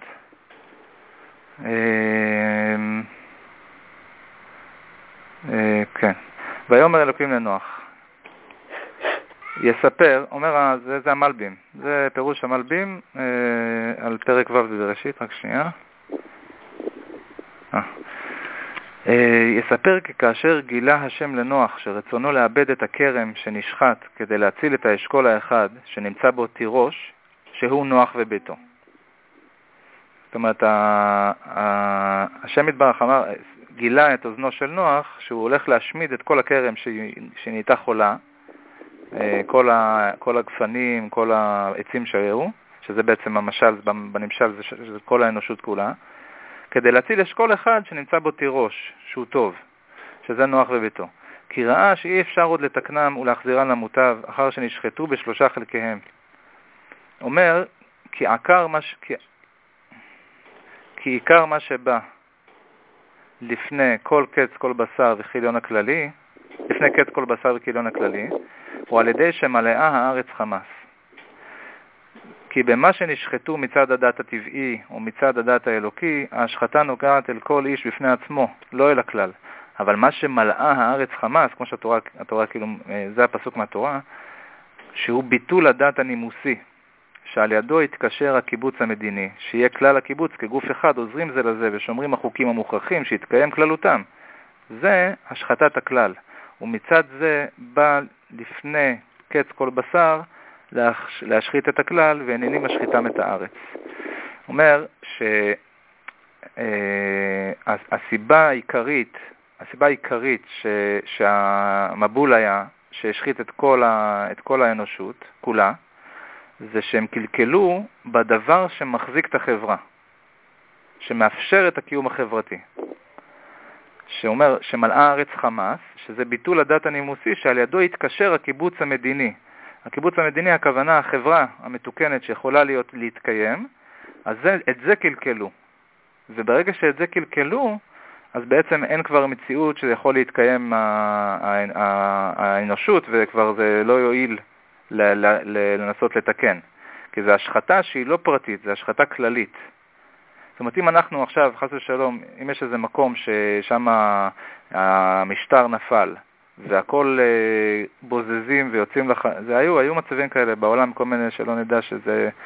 כן. ויאמר אלוקים לנוח. יספר, אומר, זה, זה המלבים. זה פירוש המלבים על פרק ו' בבראשית, רק שנייה. אה. יספר כי כאשר גילה השם לנוח שרצונו לאבד את הכרם שנשחט כדי להציל את האשכול האחד שנמצא בו תירוש, שהוא נוח וביתו. זאת אומרת, השם יתברך אמר, גילה את אוזנו של נוח שהוא הולך להשמיד את כל הכרם שנהייתה חולה, כל, ה, כל הגפנים, כל העצים שהיו, שזה בעצם המשל, בנמשל זה, זה כל האנושות כולה, כדי להציל אשכול אחד שנמצא בו תירוש, שהוא טוב, שזה נוח וביתו. כי ראה שאי אפשר עוד לתקנם ולהחזירם למוטב, אחר שנשחטו בשלושה חלקיהם. אומר, כי עיקר מה, ש... כי... כי עיקר מה שבא לפני כל קץ כל בשר וחיליון הכללי, לפני קץ כל בשר וחיליון הכללי, הוא על ידי שמלאה הארץ חמס. כי במה שנשחטו מצד הדת הטבעי או מצד הדת האלוקי, ההשחתה נוגעת אל כל איש בפני עצמו, לא אל הכלל. אבל מה שמלאה הארץ חמס, כמו שהתורה, התורה כאילו, זה הפסוק מהתורה, שהוא ביטול הדת הנימוסי, שעל ידו יתקשר הקיבוץ המדיני, שיהיה כלל הקיבוץ כגוף אחד, עוזרים זה לזה ושומרים החוקים המוכרחים, שיתקיים כללותם. זה השחטת הכלל. ומצד זה בא לפני קץ כל בשר, להשחית את הכלל, ואינני משחיתם את הארץ. אומר שהסיבה העיקרית, הסיבה העיקרית ש, שהמבול היה, שהשחית את כל, ה, את כל האנושות, כולה, זה שהם קלקלו בדבר שמחזיק את החברה, שמאפשר את הקיום החברתי. שאומר שמלאה הארץ חמס, שזה ביטול הדת הנימוסי, שעל ידו יתקשר הקיבוץ המדיני. הקיבוץ המדיני, הכוונה, החברה המתוקנת שיכולה להיות להתקיים, אז זה, את זה קלקלו. וברגע שאת זה קלקלו, אז בעצם אין כבר מציאות שיכול להתקיים האנושות, וכבר זה לא יועיל לנסות לתקן. כי זה השחתה שהיא לא פרטית, זה השחתה כללית. זאת אומרת, אם אנחנו עכשיו, חס ושלום, אם יש איזה מקום ששם המשטר נפל, והכל בוזזים ויוצאים לח... זה היו, היו מצבים כאלה בעולם, כל מיני שלא נדע שזה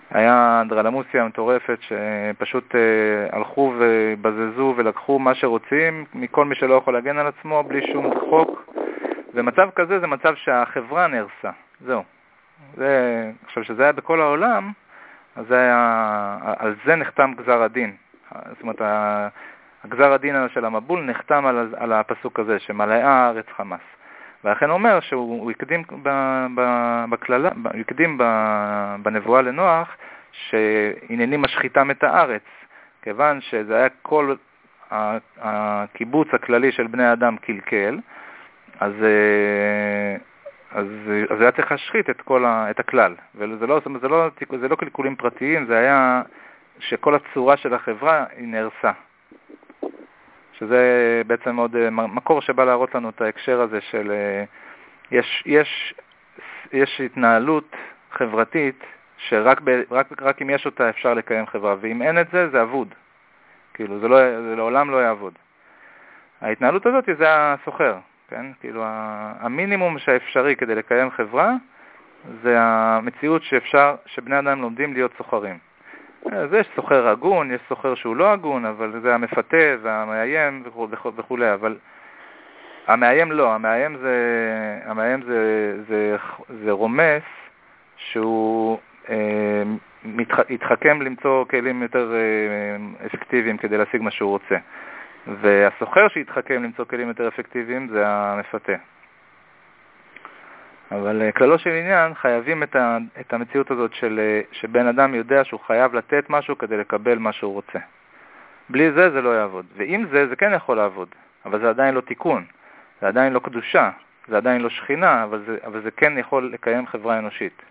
היה אנדרלמוסיה מטורפת שפשוט הלכו ובזזו ולקחו מה שרוצים מכל מי שלא יכול להגן על עצמו בלי שום חוק, ומצב כזה זה מצב שהחברה נהרסה. זהו. זה, עכשיו שזה היה בכל העולם, אז זה היה, על זה נחתם גזר הדין. זאת אומרת, הגזר הדין של המבול נחתם על, על הפסוק הזה, שמלאה הארץ חמס. ולכן אומר שהוא יקדים בכללה, הוא יקדים בנבואה לנוח, שעניינים משחיתם את הארץ, כיוון שזה היה כל הקיבוץ הכללי של בני האדם קלקל, אז, אז, אז היה צריך להשחית את כל ה, את הכלל. וזה לא, זה לא, זה לא קלקולים פרטיים, זה היה שכל הצורה של החברה היא נהרסה. שזה בעצם עוד מקור שבא להראות לנו את ההקשר הזה של יש, יש, יש התנהלות חברתית שרק ב, רק, רק אם יש אותה אפשר לקיים חברה, ואם אין את זה, זה עבוד. כאילו, זה, לא, זה לעולם לא יעבוד. ההתנהלות הזאת זה הסוחר, כן? כאילו, המינימום שהאפשרי כדי לקיים חברה זה המציאות שאפשר, שבני אדם לומדים להיות סוחרים. אז יש סוחר הגון, יש סוחר שהוא לא הגון, אבל זה המפתה והמאיים וכו' וכו', אבל המאיים לא, המאיים זה, המאיים זה, זה, זה רומס שהוא אה, מתח, התחכם למצוא כלים יותר אה, אפקטיביים כדי להשיג מה שהוא רוצה. והסוחר שהתחכם למצוא כלים יותר אפקטיביים זה המפתה. אבל כללו של עניין, חייבים את, ה, את המציאות הזאת של, שבן אדם יודע שהוא חייב לתת משהו כדי לקבל מה שהוא רוצה. בלי זה זה לא יעבוד. ועם זה זה כן יכול לעבוד, אבל זה עדיין לא תיקון, זה עדיין לא קדושה, זה עדיין לא שכינה, אבל זה, אבל זה כן יכול לקיים חברה אנושית.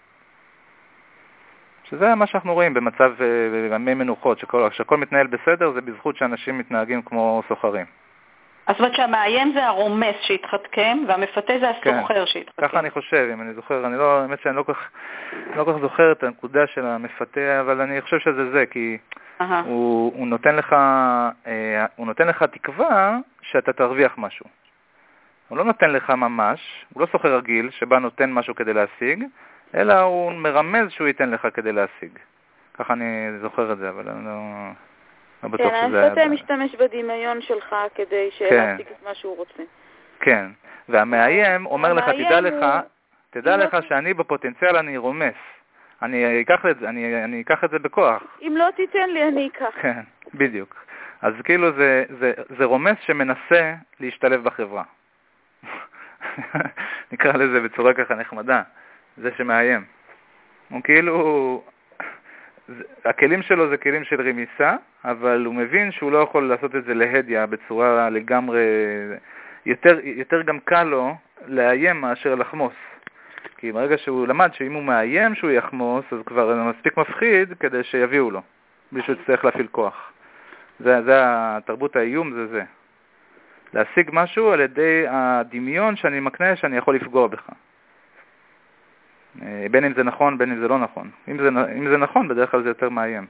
שזה מה שאנחנו רואים במצב בימי מנוחות, שכל, שכל מתנהל בסדר, זה בזכות שאנשים מתנהגים כמו סוחרים. אז זאת אומרת שהמאיים זה הרומס שהתחתקם, והמפתה זה הסוחר כן, שהתחתקם. ככה אני חושב, אם אני זוכר, אני לא, האמת שאני לא כך, לא כך זוכר את הנקודה של המפתה, אבל אני חושב שזה זה, כי הוא, הוא נותן לך, הוא נותן לך תקווה שאתה תרוויח משהו. הוא לא נותן לך ממש, הוא לא סוחר רגיל שבה נותן משהו כדי להשיג, אלא הוא מרמז שהוא ייתן לך כדי להשיג. ככה אני זוכר את זה, אבל אני לא... כן, המפתה משתמש בדמיון שלך כדי להשיג את מה שהוא רוצה. כן, והמאיים אומר לך, תדע לך, תדע לך שאני בפוטנציאל אני רומס. אני אקח את זה, אני, אני אקח את זה בכוח. אם לא תיתן לי, אני אקח. כן, בדיוק. אז כאילו זה, זה, זה רומס שמנסה להשתלב בחברה. נקרא לזה בצורה ככה נחמדה. זה שמאיים. הוא כאילו... הכלים שלו זה כלים של רמיסה, אבל הוא מבין שהוא לא יכול לעשות את זה להדיה בצורה לגמרי, יותר, יותר גם קל לו לאיים מאשר לחמוס. כי ברגע שהוא למד שאם הוא מאיים שהוא יחמוס, אז כבר מספיק מפחיד כדי שיביאו לו, בלי שהוא יצטרך להפעיל כוח. זה, זה התרבות האיום, זה זה. להשיג משהו על ידי הדמיון שאני מקנה שאני יכול לפגוע בך. בין אם זה נכון, בין אם זה לא נכון. אם זה, אם זה נכון, בדרך כלל זה יותר מאיים.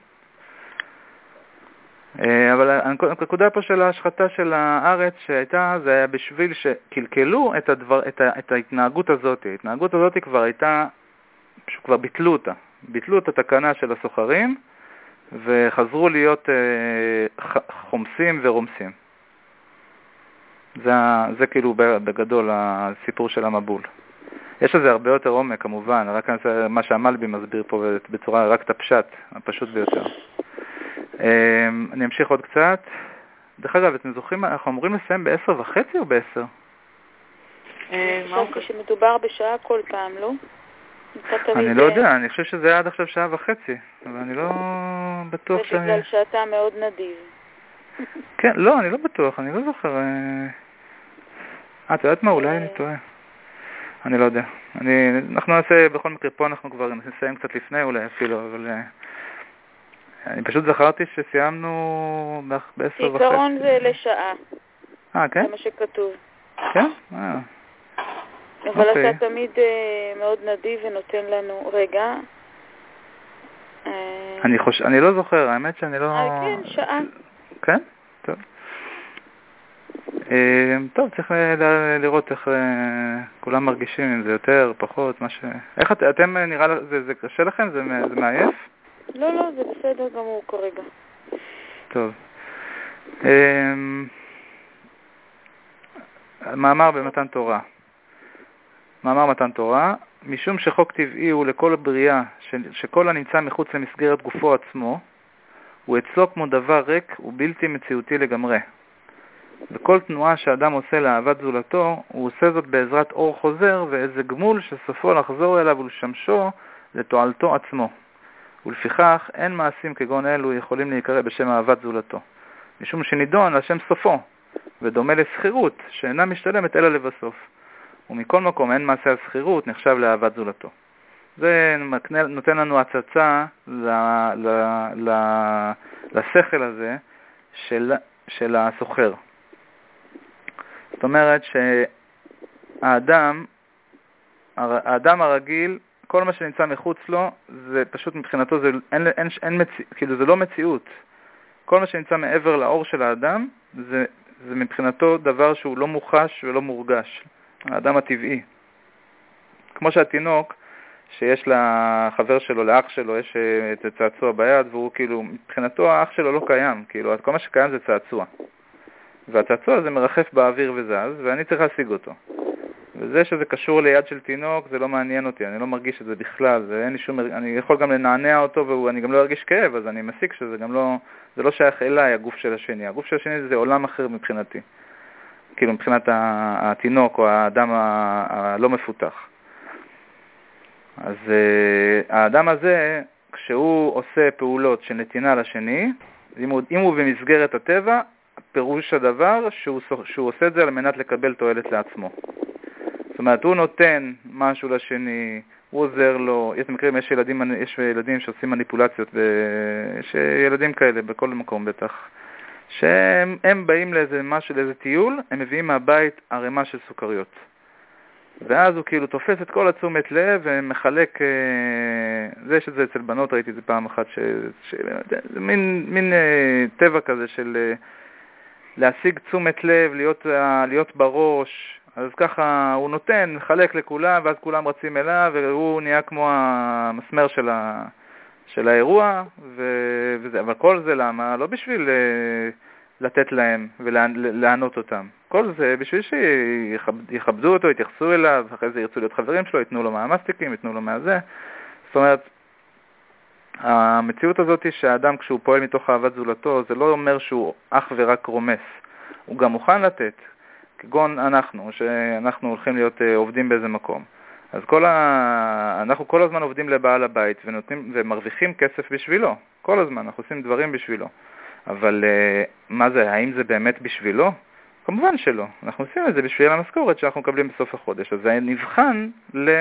אבל הנקודה פה של ההשחתה של הארץ שהייתה, זה היה בשביל שקלקלו את, הדבר, את, ה, את ההתנהגות הזאת. ההתנהגות הזאת כבר הייתה, כבר ביטלו אותה. ביטלו את התקנה של הסוחרים, וחזרו להיות חומסים ורומסים. זה, זה כאילו בגדול הסיפור של המבול. יש לזה הרבה יותר עומק, כמובן, רק מה שהמלבי מסביר פה בצורה רק את הפשט, הפשוט ביותר. אני אמשיך עוד קצת. דרך אגב, אתם זוכרים, אנחנו אמורים לסיים בעשר וחצי או בעשר? חשבתי שמדובר בשעה כל פעם, לא? אני לא יודע, אני חושב שזה היה עד עכשיו שעה וחצי, אבל אני לא בטוח שאני... זה בגלל שאתה מאוד נדיב. כן, לא, אני לא בטוח, אני לא זוכר. אה, אתה יודעת מה? אולי אני טועה. אני לא יודע. אני, אנחנו נעשה, בכל מקרה פה אנחנו כבר נסיים קצת לפני אולי אפילו, אבל אני פשוט זכרתי שסיימנו בעשר וחצי. עיקרון זה לשעה. אה, כן? זה מה שכתוב. כן? אה. אבל אוקיי. אתה תמיד מאוד נדיב ונותן לנו רגע. אני חושב, אני לא זוכר, האמת שאני לא... אה, כן, שעה. כן? טוב. טוב, צריך לראות איך כולם מרגישים, אם זה יותר, פחות, מה ש... איך אתם, נראה, זה קשה לכם? זה מעייף? לא, לא, זה בסדר גמור כרגע. טוב. מאמר במתן תורה. מאמר מתן תורה, משום שחוק טבעי הוא לכל בריאה, שכל הנמצא מחוץ למסגרת גופו עצמו, הוא אצלו כמו דבר ריק ובלתי מציאותי לגמרי. וכל תנועה שאדם עושה לאהבת זולתו, הוא עושה זאת בעזרת אור חוזר ואיזה גמול שסופו לחזור אליו ולשמשו לתועלתו עצמו. ולפיכך אין מעשים כגון אלו יכולים להיקרא בשם אהבת זולתו, משום שנידון לשם סופו, ודומה לסחירות שאינה משתלמת אלא לבסוף. ומכל מקום אין מעשה הסחירות נחשב לאהבת זולתו. זה נותן לנו הצצה ל, ל, ל, לשכל הזה של, של הסוחר. זאת אומרת שהאדם, האדם הרגיל, כל מה שנמצא מחוץ לו, זה פשוט מבחינתו, זה, אין, אין, אין מציא, כאילו זה לא מציאות. כל מה שנמצא מעבר לאור של האדם, זה, זה מבחינתו דבר שהוא לא מוחש ולא מורגש. האדם הטבעי. כמו שהתינוק, שיש לחבר שלו, לאח שלו, יש את הצעצוע ביד, והוא כאילו, מבחינתו האח שלו לא קיים, כאילו, כל מה שקיים זה צעצוע. והצעצוע הזה מרחף באוויר וזז, ואני צריך להשיג אותו. וזה שזה קשור ליד של תינוק, זה לא מעניין אותי, אני לא מרגיש את זה בכלל, זה אין לי שום, אני יכול גם לנענע אותו, ואני גם לא ארגיש כאב, אז אני מסיק שזה גם לא, זה לא שייך אליי, הגוף של השני. הגוף של השני זה עולם אחר מבחינתי. כאילו מבחינת התינוק או האדם הלא מפותח. אז האדם הזה, כשהוא עושה פעולות של נתינה לשני, אם הוא, אם הוא במסגרת הטבע, פירוש הדבר שהוא, שהוא עושה את זה על מנת לקבל תועלת לעצמו. זאת אומרת, הוא נותן משהו לשני, הוא עוזר לו. יש מקרים, יש ילדים, יש ילדים שעושים מניפולציות, יש ילדים כאלה בכל מקום בטח. שהם הם באים לאיזה משהו, לאיזה טיול, הם מביאים מהבית ערימה של סוכריות. ואז הוא כאילו תופס את כל התשומת לב ומחלק, זה שזה אצל בנות, ראיתי את זה פעם אחת, ש, ש, זה מין, מין טבע כזה של להשיג תשומת לב, להיות, להיות בראש. אז ככה הוא נותן, מחלק לכולם, ואז כולם רצים אליו, והוא נהיה כמו המסמר של ה... של האירוע, ו... וזה, אבל כל זה למה? לא בשביל לתת להם ולענות אותם. כל זה בשביל שיכבדו אותו, יתייחסו אליו, אחרי זה ירצו להיות חברים שלו, ייתנו לו מהמסטיקים, ייתנו לו מהזה. זאת אומרת, המציאות הזאת היא שהאדם כשהוא פועל מתוך אהבת זולתו, זה לא אומר שהוא אך ורק רומס. הוא גם מוכן לתת, כגון אנחנו, שאנחנו הולכים להיות עובדים באיזה מקום. אז כל ה... אנחנו כל הזמן עובדים לבעל הבית ונותנים ומרוויחים כסף בשבילו. כל הזמן אנחנו עושים דברים בשבילו. אבל מה זה? האם זה באמת בשבילו? כמובן שלא. אנחנו עושים את זה בשביל המשכורת שאנחנו מקבלים בסוף החודש. אז זה נבחן ל...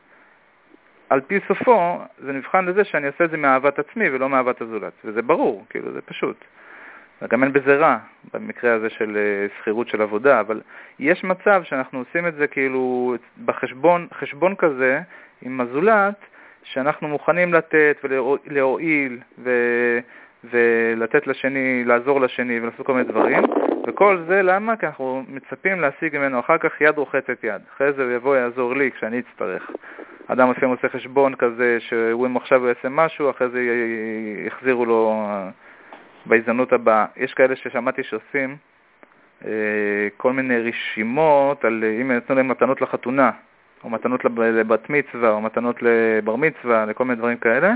על פי סופו, זה נבחן לזה שאני עושה את זה מאהבת עצמי ולא מאהבת הזולת. וזה ברור, כאילו, זה פשוט. גם אין בזה רע, במקרה הזה של סחירות של עבודה, אבל יש מצב שאנחנו עושים את זה כאילו בחשבון, חשבון כזה עם הזולת, שאנחנו מוכנים לתת ולהועיל ו... ולתת לשני, לעזור לשני ולעשות כל מיני דברים, וכל זה למה? כי אנחנו מצפים להשיג ממנו אחר כך יד רוחצת יד. אחרי זה הוא יבוא יעזור לי כשאני אצטרך. אדם לפעמים עושה חשבון כזה שהוא אם עכשיו הוא יעשה משהו, אחרי זה יחזירו לו בהזדמנות הבאה. יש כאלה ששמעתי שעושים אה, כל מיני רשימות על אם נתנו להם מתנות לחתונה, או מתנות לבת מצווה, או מתנות לבר מצווה, לכל מיני דברים כאלה.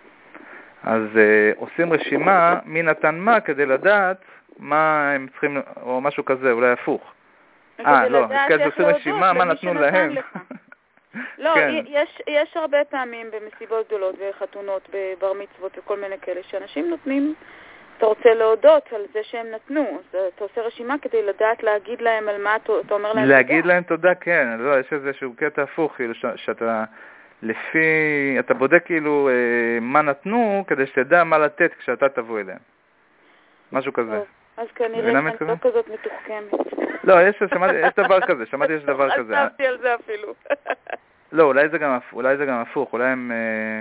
אז אה, עושים רשימה מי נתן מה כדי לדעת מה הם צריכים, או משהו כזה, אולי הפוך. אה, לא, יש כאלה עושים רשימה מה נתנו להם. לא, כן. יש, יש הרבה פעמים במסיבות גדולות וחתונות, בבר מצוות וכל מיני כאלה, שאנשים נותנים, אתה רוצה להודות על זה שהם נתנו, אז אתה עושה רשימה כדי לדעת להגיד להם על מה אתה, אתה אומר להם תודה. להגיד להם תודה, כן, לא, יש איזשהו קטע הפוך, כאילו, ש, שאתה לפי, אתה בודק כאילו אה, מה נתנו, כדי שתדע מה לתת כשאתה תבוא אליהם. משהו כזה. טוב. אז כנראה שאני לא כזאת מתוחכמת. לא, יש, שמעתי, יש דבר כזה, שמעתי יש דבר כזה. חשבתי על זה אפילו. לא, אולי זה גם, אולי זה גם הפוך, אולי הם...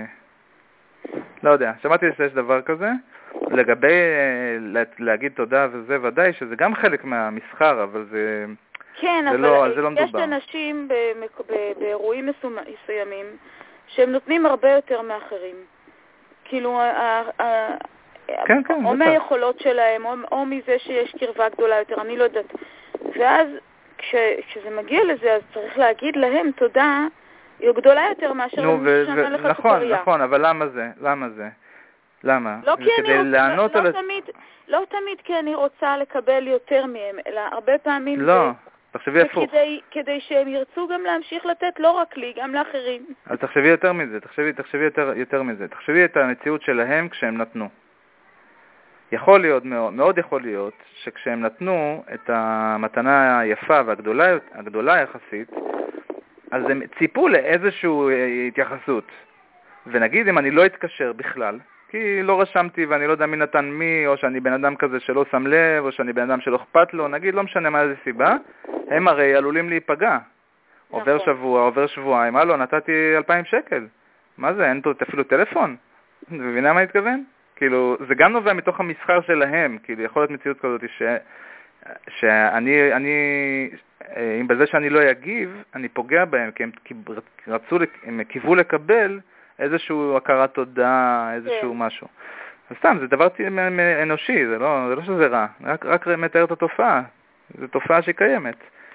לא יודע, שמעתי שיש דבר כזה. לגבי להגיד תודה וזה ודאי, שזה גם חלק מהמסחר, אבל זה... כן, זה אבל לא, זה לא יש אנשים באירועים מסוימים שהם נותנים הרבה יותר מאחרים. כאילו, כן, כן, או מהיכולות שלהם, או, או מזה שיש קרבה גדולה יותר, אני לא יודעת. ואז כש, כשזה מגיע לזה, אז צריך להגיד להם תודה, היא גדולה יותר מאשר למשנה לך נכון, סוכריה. נכון, אבל למה זה? למה זה? למה? לא כי אני רוצה, לא, על... לא, תמיד, לא תמיד כי אני רוצה לקבל יותר מהם, אלא הרבה פעמים לא, זה... תחשבי הפוך. כדי, כדי שהם ירצו גם להמשיך לתת לא רק לי, גם לאחרים. אז תחשבי יותר מזה, תחשבי, תחשבי יותר, יותר מזה. תחשבי את המציאות שלהם כשהם נתנו. יכול להיות, מאוד, מאוד יכול להיות, שכשהם נתנו את המתנה היפה והגדולה הגדולה יחסית, אז הם ציפו לאיזושהי התייחסות. ונגיד אם אני לא אתקשר בכלל, כי לא רשמתי ואני לא יודע מי נתן מי, או שאני בן אדם כזה שלא שם לב, או שאני בן אדם שלא אכפת לו, נגיד, לא משנה מה איזה סיבה, הם הרי עלולים להיפגע. נכון. עובר שבוע, עובר שבועיים, הלו, נתתי אלפיים שקל. מה זה? אין פה אפילו טלפון? מבינה מה התכוון? כאילו, זה גם נובע מתוך המסחר שלהם, כאילו, יכול להיות מציאות כזאת ש... שאני, אני, אם בזה שאני לא אגיב, אני פוגע בהם, כי הם רצו, הם קיוו לקבל איזשהו הכרת תודה, איזשהו משהו. אז סתם, זה דבר אנושי, זה לא, זה לא שזה רע, רק, רק מתאר את התופעה, זו תופעה שהיא קיימת.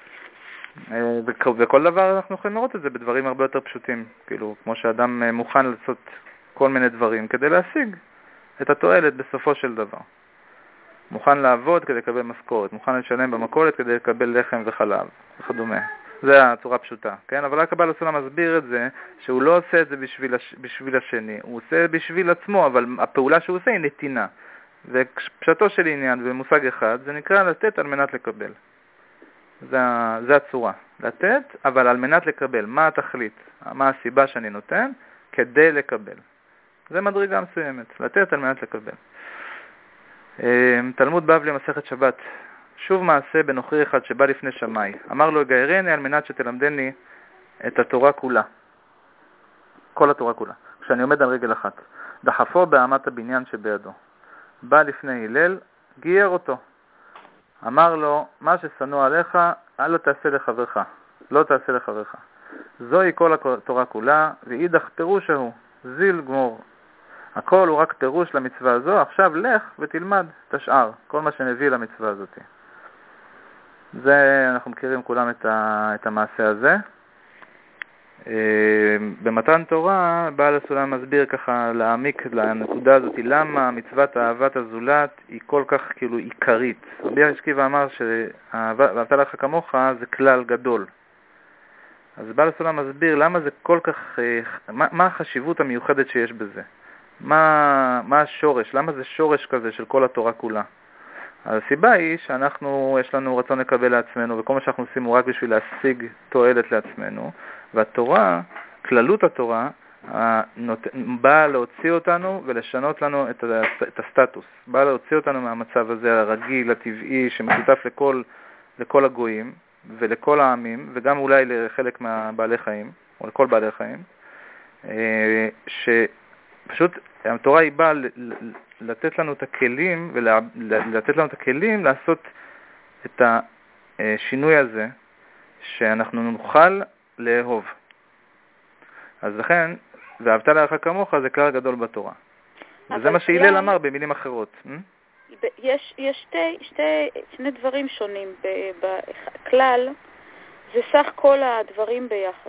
וכל דבר אנחנו יכולים לראות את זה בדברים הרבה יותר פשוטים, כאילו, כמו שאדם מוכן לעשות כל מיני דברים כדי להשיג את התועלת בסופו של דבר. מוכן לעבוד כדי לקבל משכורת, מוכן לשלם במכולת כדי לקבל לחם וחלב וכדומה. זה הצורה פשוטה, כן? אבל רק הבעל הסולם מסביר את זה, שהוא לא עושה את זה בשביל, הש... בשביל השני, הוא עושה בשביל עצמו, אבל הפעולה שהוא עושה היא נתינה. ופשטו של עניין במושג אחד, זה נקרא לתת על מנת לקבל. זה, זה הצורה. לתת, אבל על מנת לקבל. מה התכלית? מה הסיבה שאני נותן? כדי לקבל. זה מדרגה מסוימת. לתת על מנת לקבל. תלמוד בבלי מסכת שבת. שוב מעשה בנוכרי אחד שבא לפני שמאי. אמר לו, גיירני על מנת שתלמדני את התורה כולה. כל התורה כולה. כשאני עומד על רגל אחת. דחפו באמת הבניין שבידו. בא לפני הלל, גייר אותו. אמר לו, מה ששנוא עליך, אל לא תעשה לחברך. לא תעשה לחברך. זוהי כל התורה כולה, ואידך פירוש הוא. זיל גמור. הכל הוא רק פירוש למצווה הזו, עכשיו לך ותלמד, תשאר, כל מה שנביא למצווה הזאת. זה, אנחנו מכירים כולם את, ה, את המעשה הזה. במתן תורה, בעל הסולם מסביר ככה להעמיק לנקודה הזאת, למה מצוות אהבת הזולת היא כל כך כאילו עיקרית. רבי עקיבא אמר שאהבת לך כמוך זה כלל גדול. אז בעל הסולם מסביר למה זה כל כך, מה, מה החשיבות המיוחדת שיש בזה. מה, מה השורש? למה זה שורש כזה של כל התורה כולה? הסיבה היא שאנחנו, יש לנו רצון לקבל לעצמנו, וכל מה שאנחנו עושים הוא רק בשביל להשיג תועלת לעצמנו, והתורה, כללות התורה, באה להוציא אותנו ולשנות לנו את, את הסטטוס. באה להוציא אותנו מהמצב הזה הרגיל, הטבעי, שמשותף לכל, לכל הגויים ולכל העמים, וגם אולי לחלק מהבעלי חיים, או לכל בעלי חיים, ש... פשוט התורה היא באה לתת לנו את הכלים, ולתת לנו את הכלים לעשות את השינוי הזה, שאנחנו נוכל לאהוב. אז לכן, ואהבת לרעך כמוך זה כלל גדול בתורה. וזה מה שהלל אמר במילים אחרות. יש, יש שתי, שתי, שני דברים שונים. בכלל, זה סך כל הדברים ביחד.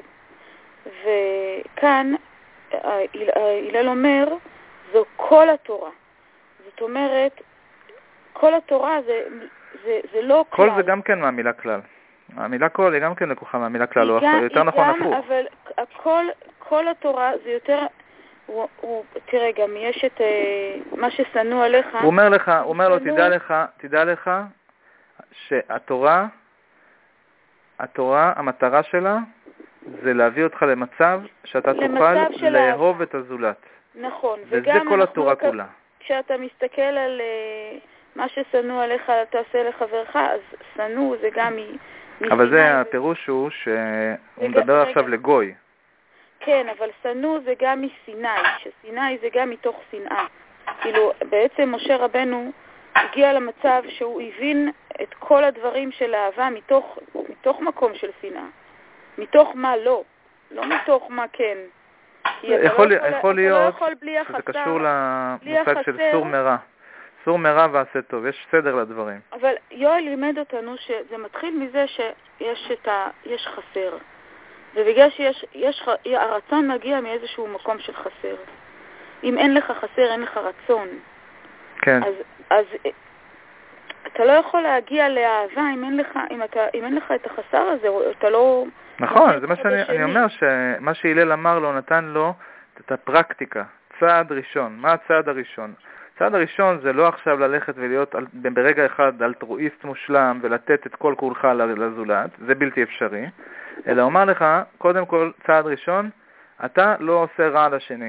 וכאן, הלל אומר, זו כל התורה. זאת אומרת, כל התורה זה, זה, זה לא כל כלל. זה גם כן מהמילה כלל. המילה כל היא גם כן לקוחה מהמילה כלל, או יותר נכון הפוך. אבל הכל, כל התורה זה יותר, הוא, הוא, תראה, גם יש את uh, מה ששנוא עליך. הוא אומר לך, הוא אומר לו, תדע לך, תדע לך שהתורה, התורה, המטרה שלה, זה להביא אותך למצב שאתה תוכל לאהוב את הזולת. נכון. וזה כל התורה כולה. כשאתה מסתכל על uh, מה ששנוא עליך תעשה לחברך, אז שנוא זה גם מ... אבל זה הפירוש הוא שהוא מדבר עכשיו לגוי. כן, אבל שנוא זה גם מסיני, שסיני זה גם מתוך שנאה. כאילו, בעצם משה רבנו הגיע למצב שהוא הבין את כל הדברים של האהבה מתוך, מתוך מקום של שנאה. מתוך מה לא, לא מתוך מה כן. יכול, לא יכול, יכול להיות לא יכול בלי שזה החסר, קשור למושג של סור מרע. סור מרע ועשה טוב, יש סדר לדברים. אבל יואל לימד אותנו שזה מתחיל מזה שיש את ה... יש חסר. ובגלל שיש, יש, הרצון מגיע מאיזשהו מקום של חסר. אם אין לך חסר, אין לך רצון. כן. אז, אז אתה לא יכול להגיע לאהבה אם אין לך, אם אתה, אם אין לך את החסר הזה, אתה לא... נכון, זה מה שאני אני אומר, שמה שהילל אמר לו, נתן לו את הפרקטיקה, צעד ראשון. מה הצעד הראשון? הצעד הראשון זה לא עכשיו ללכת ולהיות ברגע אחד אלטרואיסט מושלם ולתת את כל כולך לזולת, זה בלתי אפשרי, אלא אומר לך, קודם כל, צעד ראשון, אתה לא עושה רע לשני.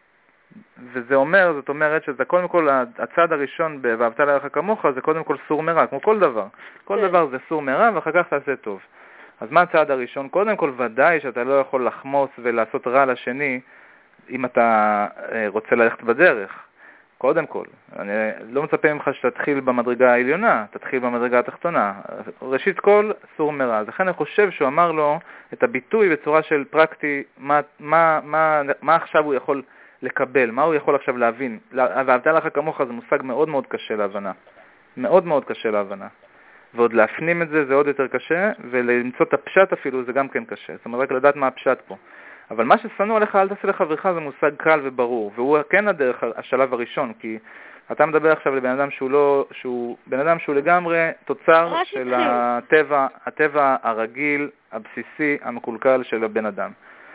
וזה אומר, זאת אומרת שזה קודם כל, הצעד הראשון ואהבת לרעך כמוך, זה קודם כל סור מרע, כמו כל דבר. כל דבר זה סור מרע ואחר כך תעשה טוב. אז מה הצעד הראשון? קודם כל ודאי שאתה לא יכול לחמוס ולעשות רע לשני אם אתה רוצה ללכת בדרך. קודם כל, אני לא מצפה ממך שתתחיל במדרגה העליונה, תתחיל במדרגה התחתונה. ראשית כל, סור מרע. אז לכן אני חושב שהוא אמר לו את הביטוי בצורה של פרקטי, מה, מה, מה, מה עכשיו הוא יכול לקבל, מה הוא יכול עכשיו להבין. ואהבת לרעך כמוך זה מושג מאוד מאוד קשה להבנה. מאוד מאוד קשה להבנה. ועוד להפנים את זה זה עוד יותר קשה, ולמצוא את הפשט אפילו זה גם כן קשה. זאת אומרת, רק לדעת מה הפשט פה. אבל מה ששנוא עליך, אל תעשה לחברך, זה מושג קל וברור, והוא כן הדרך, השלב הראשון, כי אתה מדבר עכשיו לבן אדם שהוא לא, שהוא, בן אדם שהוא לגמרי תוצר של הטבע, הטבע הרגיל, הבסיסי, המקולקל של הבן אדם.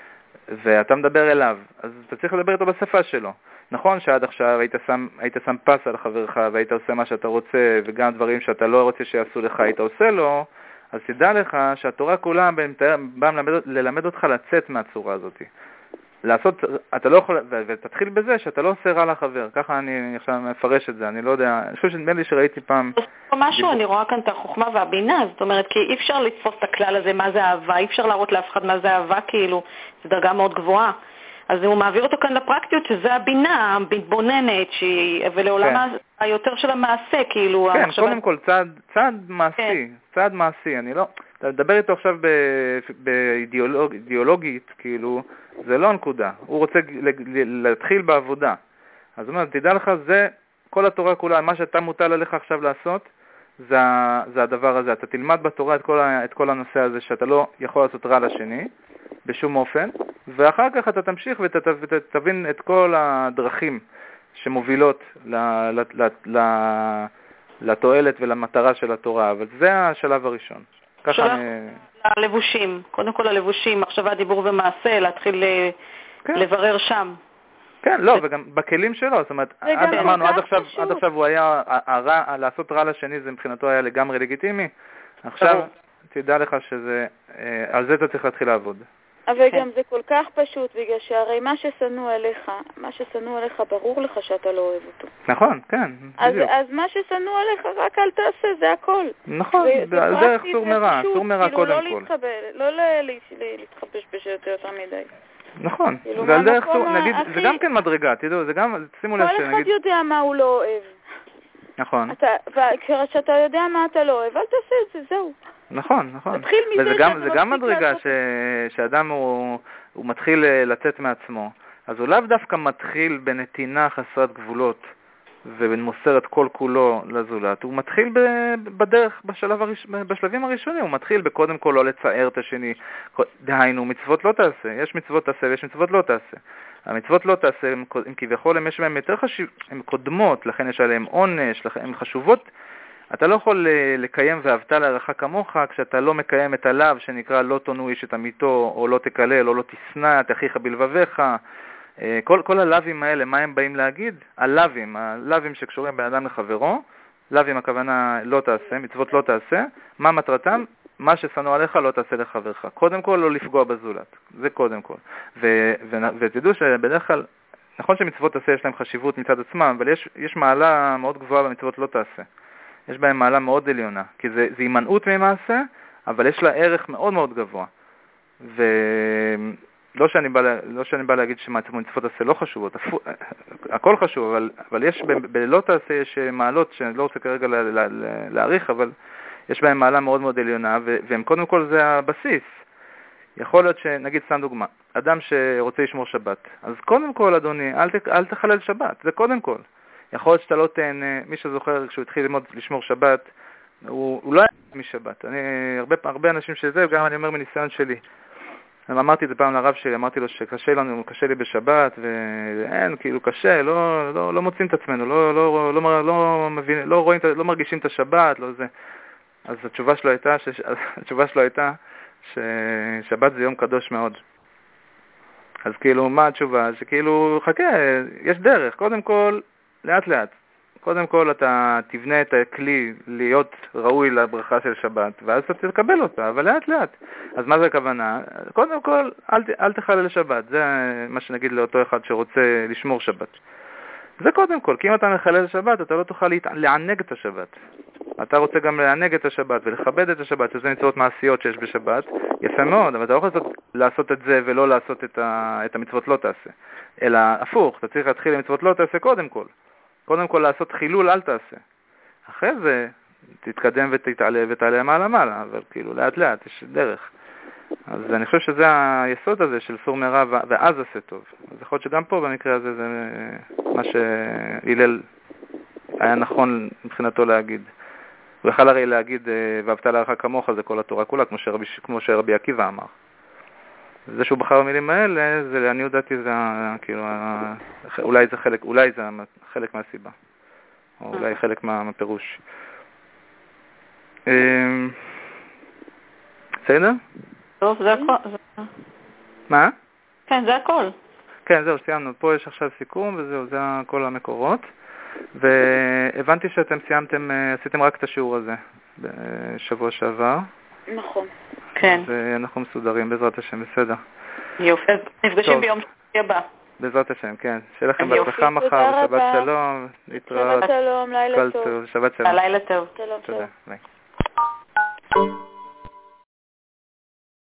ואתה מדבר אליו, אז אתה צריך לדבר איתו בשפה שלו. נכון שעד עכשיו היית שם, היית שם פס על חברך, והיית עושה מה שאתה רוצה, וגם דברים שאתה לא רוצה שיעשו לך, היית עושה לו, אז תדע לך שהתורה כולה באה ללמד אותך לצאת מהצורה הזאת. לעשות, אתה לא יכול, ותתחיל בזה שאתה לא עושה רע לחבר. ככה אני עכשיו מפרש את זה, אני לא יודע, אני חושב שנדמה לי שראיתי פעם... משהו, אני רואה כאן את החוכמה והבינה, זאת אומרת, כי אי אפשר לתפוס את הכלל הזה, מה זה אהבה, אי אפשר להראות לאף אחד מה זה אהבה, כאילו, זו דרגה מאוד גבוהה. אז הוא מעביר אותו כאן לפרקטיות, שזה הבינה, המתבוננת, ולעולם היותר של המעשה, כאילו... כן, קודם כל, צעד מעשי, צעד מעשי, אני לא... אתה מדבר איתו עכשיו באידיאולוגית, כאילו, זה לא הנקודה. הוא רוצה להתחיל בעבודה. אז הוא אומר, תדע לך, זה, כל התורה כולה, מה שאתה מוטל עליך עכשיו לעשות, זה, זה הדבר הזה. אתה תלמד בתורה את כל, את כל הנושא הזה, שאתה לא יכול לעשות רע לשני, בשום אופן, ואחר כך אתה תמשיך ותבין את כל הדרכים שמובילות לתועלת ולמטרה של התורה, אבל זה השלב הראשון. ככה אני... הלבושים, קודם כל הלבושים, מחשבה, דיבור ומעשה, להתחיל כן. לברר שם. כן, לא, וגם בכלים שלו, זאת אומרת, עד, אמרנו, עד עכשיו, עד עכשיו הוא היה, הרע, לעשות רע לשני זה מבחינתו היה לגמרי לגיטימי, עכשיו תדע לך שזה, על זה אתה צריך להתחיל לעבוד. אבל גם זה כל כך פשוט, בגלל שהרי מה ששנוא עליך, מה ששנוא עליך ברור לך שאתה לא אוהב אותו. נכון, כן, בדיוק. אז מה ששנוא עליך רק אל תעשה, זה הכל. נכון, זה דרך סור מרע, סור מרע קודם כל. לא להתחבש בשיותר מדי. נכון, ועל דרך סור, נגיד, זה גם כן מדרגה, תדעו, זה גם, שימו לב שנגיד... כל אחד יודע מה הוא לא אוהב. נכון. וכשאתה יודע מה אתה לא אוהב, אל תעשה את זה, זהו. נכון, נכון. תתחיל מזה וזה גם, זה גם מדרגה ש... שאדם הוא, הוא מתחיל לצאת מעצמו. אז הוא לאו דווקא מתחיל בנתינה חסרת גבולות ומוסר את כל כולו לזולת. הוא מתחיל ב... בדרך, בשלב הראש... בשלבים הראשונים. הוא מתחיל בקודם כל לא לצער את השני. דהיינו, מצוות לא תעשה. יש מצוות תעשה ויש מצוות לא תעשה. המצוות לא תעשה, הם, הם כביכול, הם יש בהם יותר חשיב, הם קודמות, לכן יש עליהם עונש, הן חשובות. אתה לא יכול לקיים ואהבת לרעך כמוך כשאתה לא מקיים את הלאו שנקרא לא תונו איש את עמיתו, או לא תקלל, או לא תשנא את אחיך בלבביך. כל, כל הלאווים האלה, מה הם באים להגיד? הלאווים, הלאווים שקשורים בין אדם לחברו, לאווים הכוונה לא תעשה, מצוות לא תעשה, מה מטרתם? מה ששנוא עליך לא תעשה לחברך. קודם כל לא לפגוע בזולת, זה קודם כל. ו, ו, ותדעו שבדרך כלל, נכון שמצוות תעשה יש להם חשיבות מצד עצמם, אבל יש, יש מעלה מאוד גבוהה במצוות לא תעשה. יש בהם מעלה מאוד עליונה, כי זה, זה הימנעות ממעשה, אבל יש לה ערך מאוד מאוד גבוה. ולא שאני בא, לא שאני בא להגיד שמצוות תעשה לא חשובות, הכל חשוב, אבל, אבל יש, בלא תעשה יש מעלות שאני לא רוצה כרגע לה, לה, להעריך, אבל יש בהם מעלה מאוד מאוד עליונה, והם קודם כל זה הבסיס. יכול להיות שנגיד סתם דוגמה, אדם שרוצה לשמור שבת, אז קודם כל אדוני, אל, ת, אל תחלל שבת, זה קודם כל. יכול להיות שאתה לא תהנה, מי שזוכר כשהוא התחיל ללמוד לשמור שבת, הוא, הוא לא היה משבת. אני, הרבה, הרבה אנשים שזה, גם אני אומר מניסיון שלי. אני אמרתי את זה פעם לרב שלי, אמרתי לו שקשה לנו, קשה לי בשבת, ואין, כאילו קשה, לא, לא, לא מוצאים את עצמנו, לא, לא, לא, לא, לא, מבין, לא, רואים, לא מרגישים את השבת, לא זה. אז התשובה שלו הייתה, ש... התשובה שלו הייתה ששבת זה יום קדוש מאוד. אז כאילו, מה התשובה? שכאילו, חכה, יש דרך. קודם כל, לאט לאט. קודם כל אתה תבנה את הכלי להיות ראוי לברכה של שבת, ואז אתה תקבל אותה, אבל לאט לאט. אז מה זה הכוונה? קודם כל, אל, אל תחלל שבת. זה מה שנגיד לאותו אחד שרוצה לשמור שבת. זה קודם כל, כי אם אתה מחלל שבת, אתה לא תוכל לענג את השבת. אתה רוצה גם לענג את השבת ולכבד את השבת, שזה מצוות מעשיות שיש בשבת, יפה מאוד, אבל אתה לא יכול לעשות, לעשות את זה ולא לעשות את, ה, את המצוות לא תעשה. אלא הפוך, אתה צריך להתחיל עם מצוות לא תעשה קודם כל. קודם כל לעשות חילול אל תעשה. אחרי זה תתקדם ותתעלה ותעלה מעלה מעלה, אבל כאילו לאט לאט יש דרך. אז אני חושב שזה היסוד הזה של סור מרע ואז עשה טוב. אז יכול להיות שגם פה במקרה הזה זה מה שהילל היה נכון מבחינתו להגיד. הוא יכל הרי להגיד ואהבת לרעך כמוך, זה כל התורה כולה, כמו שרבי, כמו שרבי עקיבא אמר. זה שהוא בחר במילים האלה, זה לעניות דעתי זה כאילו, אולי זה חלק, אולי זה חלק מהסיבה. או אולי חלק מהפירוש. בסדר? טוב, זה הכל. מה? כן, זה הכל. כן, זהו, סיימנו. פה יש עכשיו סיכום, וזהו, זה כל המקורות. והבנתי שאתם סיימתם, עשיתם רק את השיעור הזה בשבוע שעבר. נכון. כן. ואנחנו מסודרים, בעזרת השם, בסדר. יופי. נפגשים ביום שני הבא. בעזרת השם, כן. שיהיה לכם בהצלחה מחר, שבת שלום, להתראות. שבת שלום, לילה טוב. שבת שלום. לילה טוב. שלום, שלום. תודה.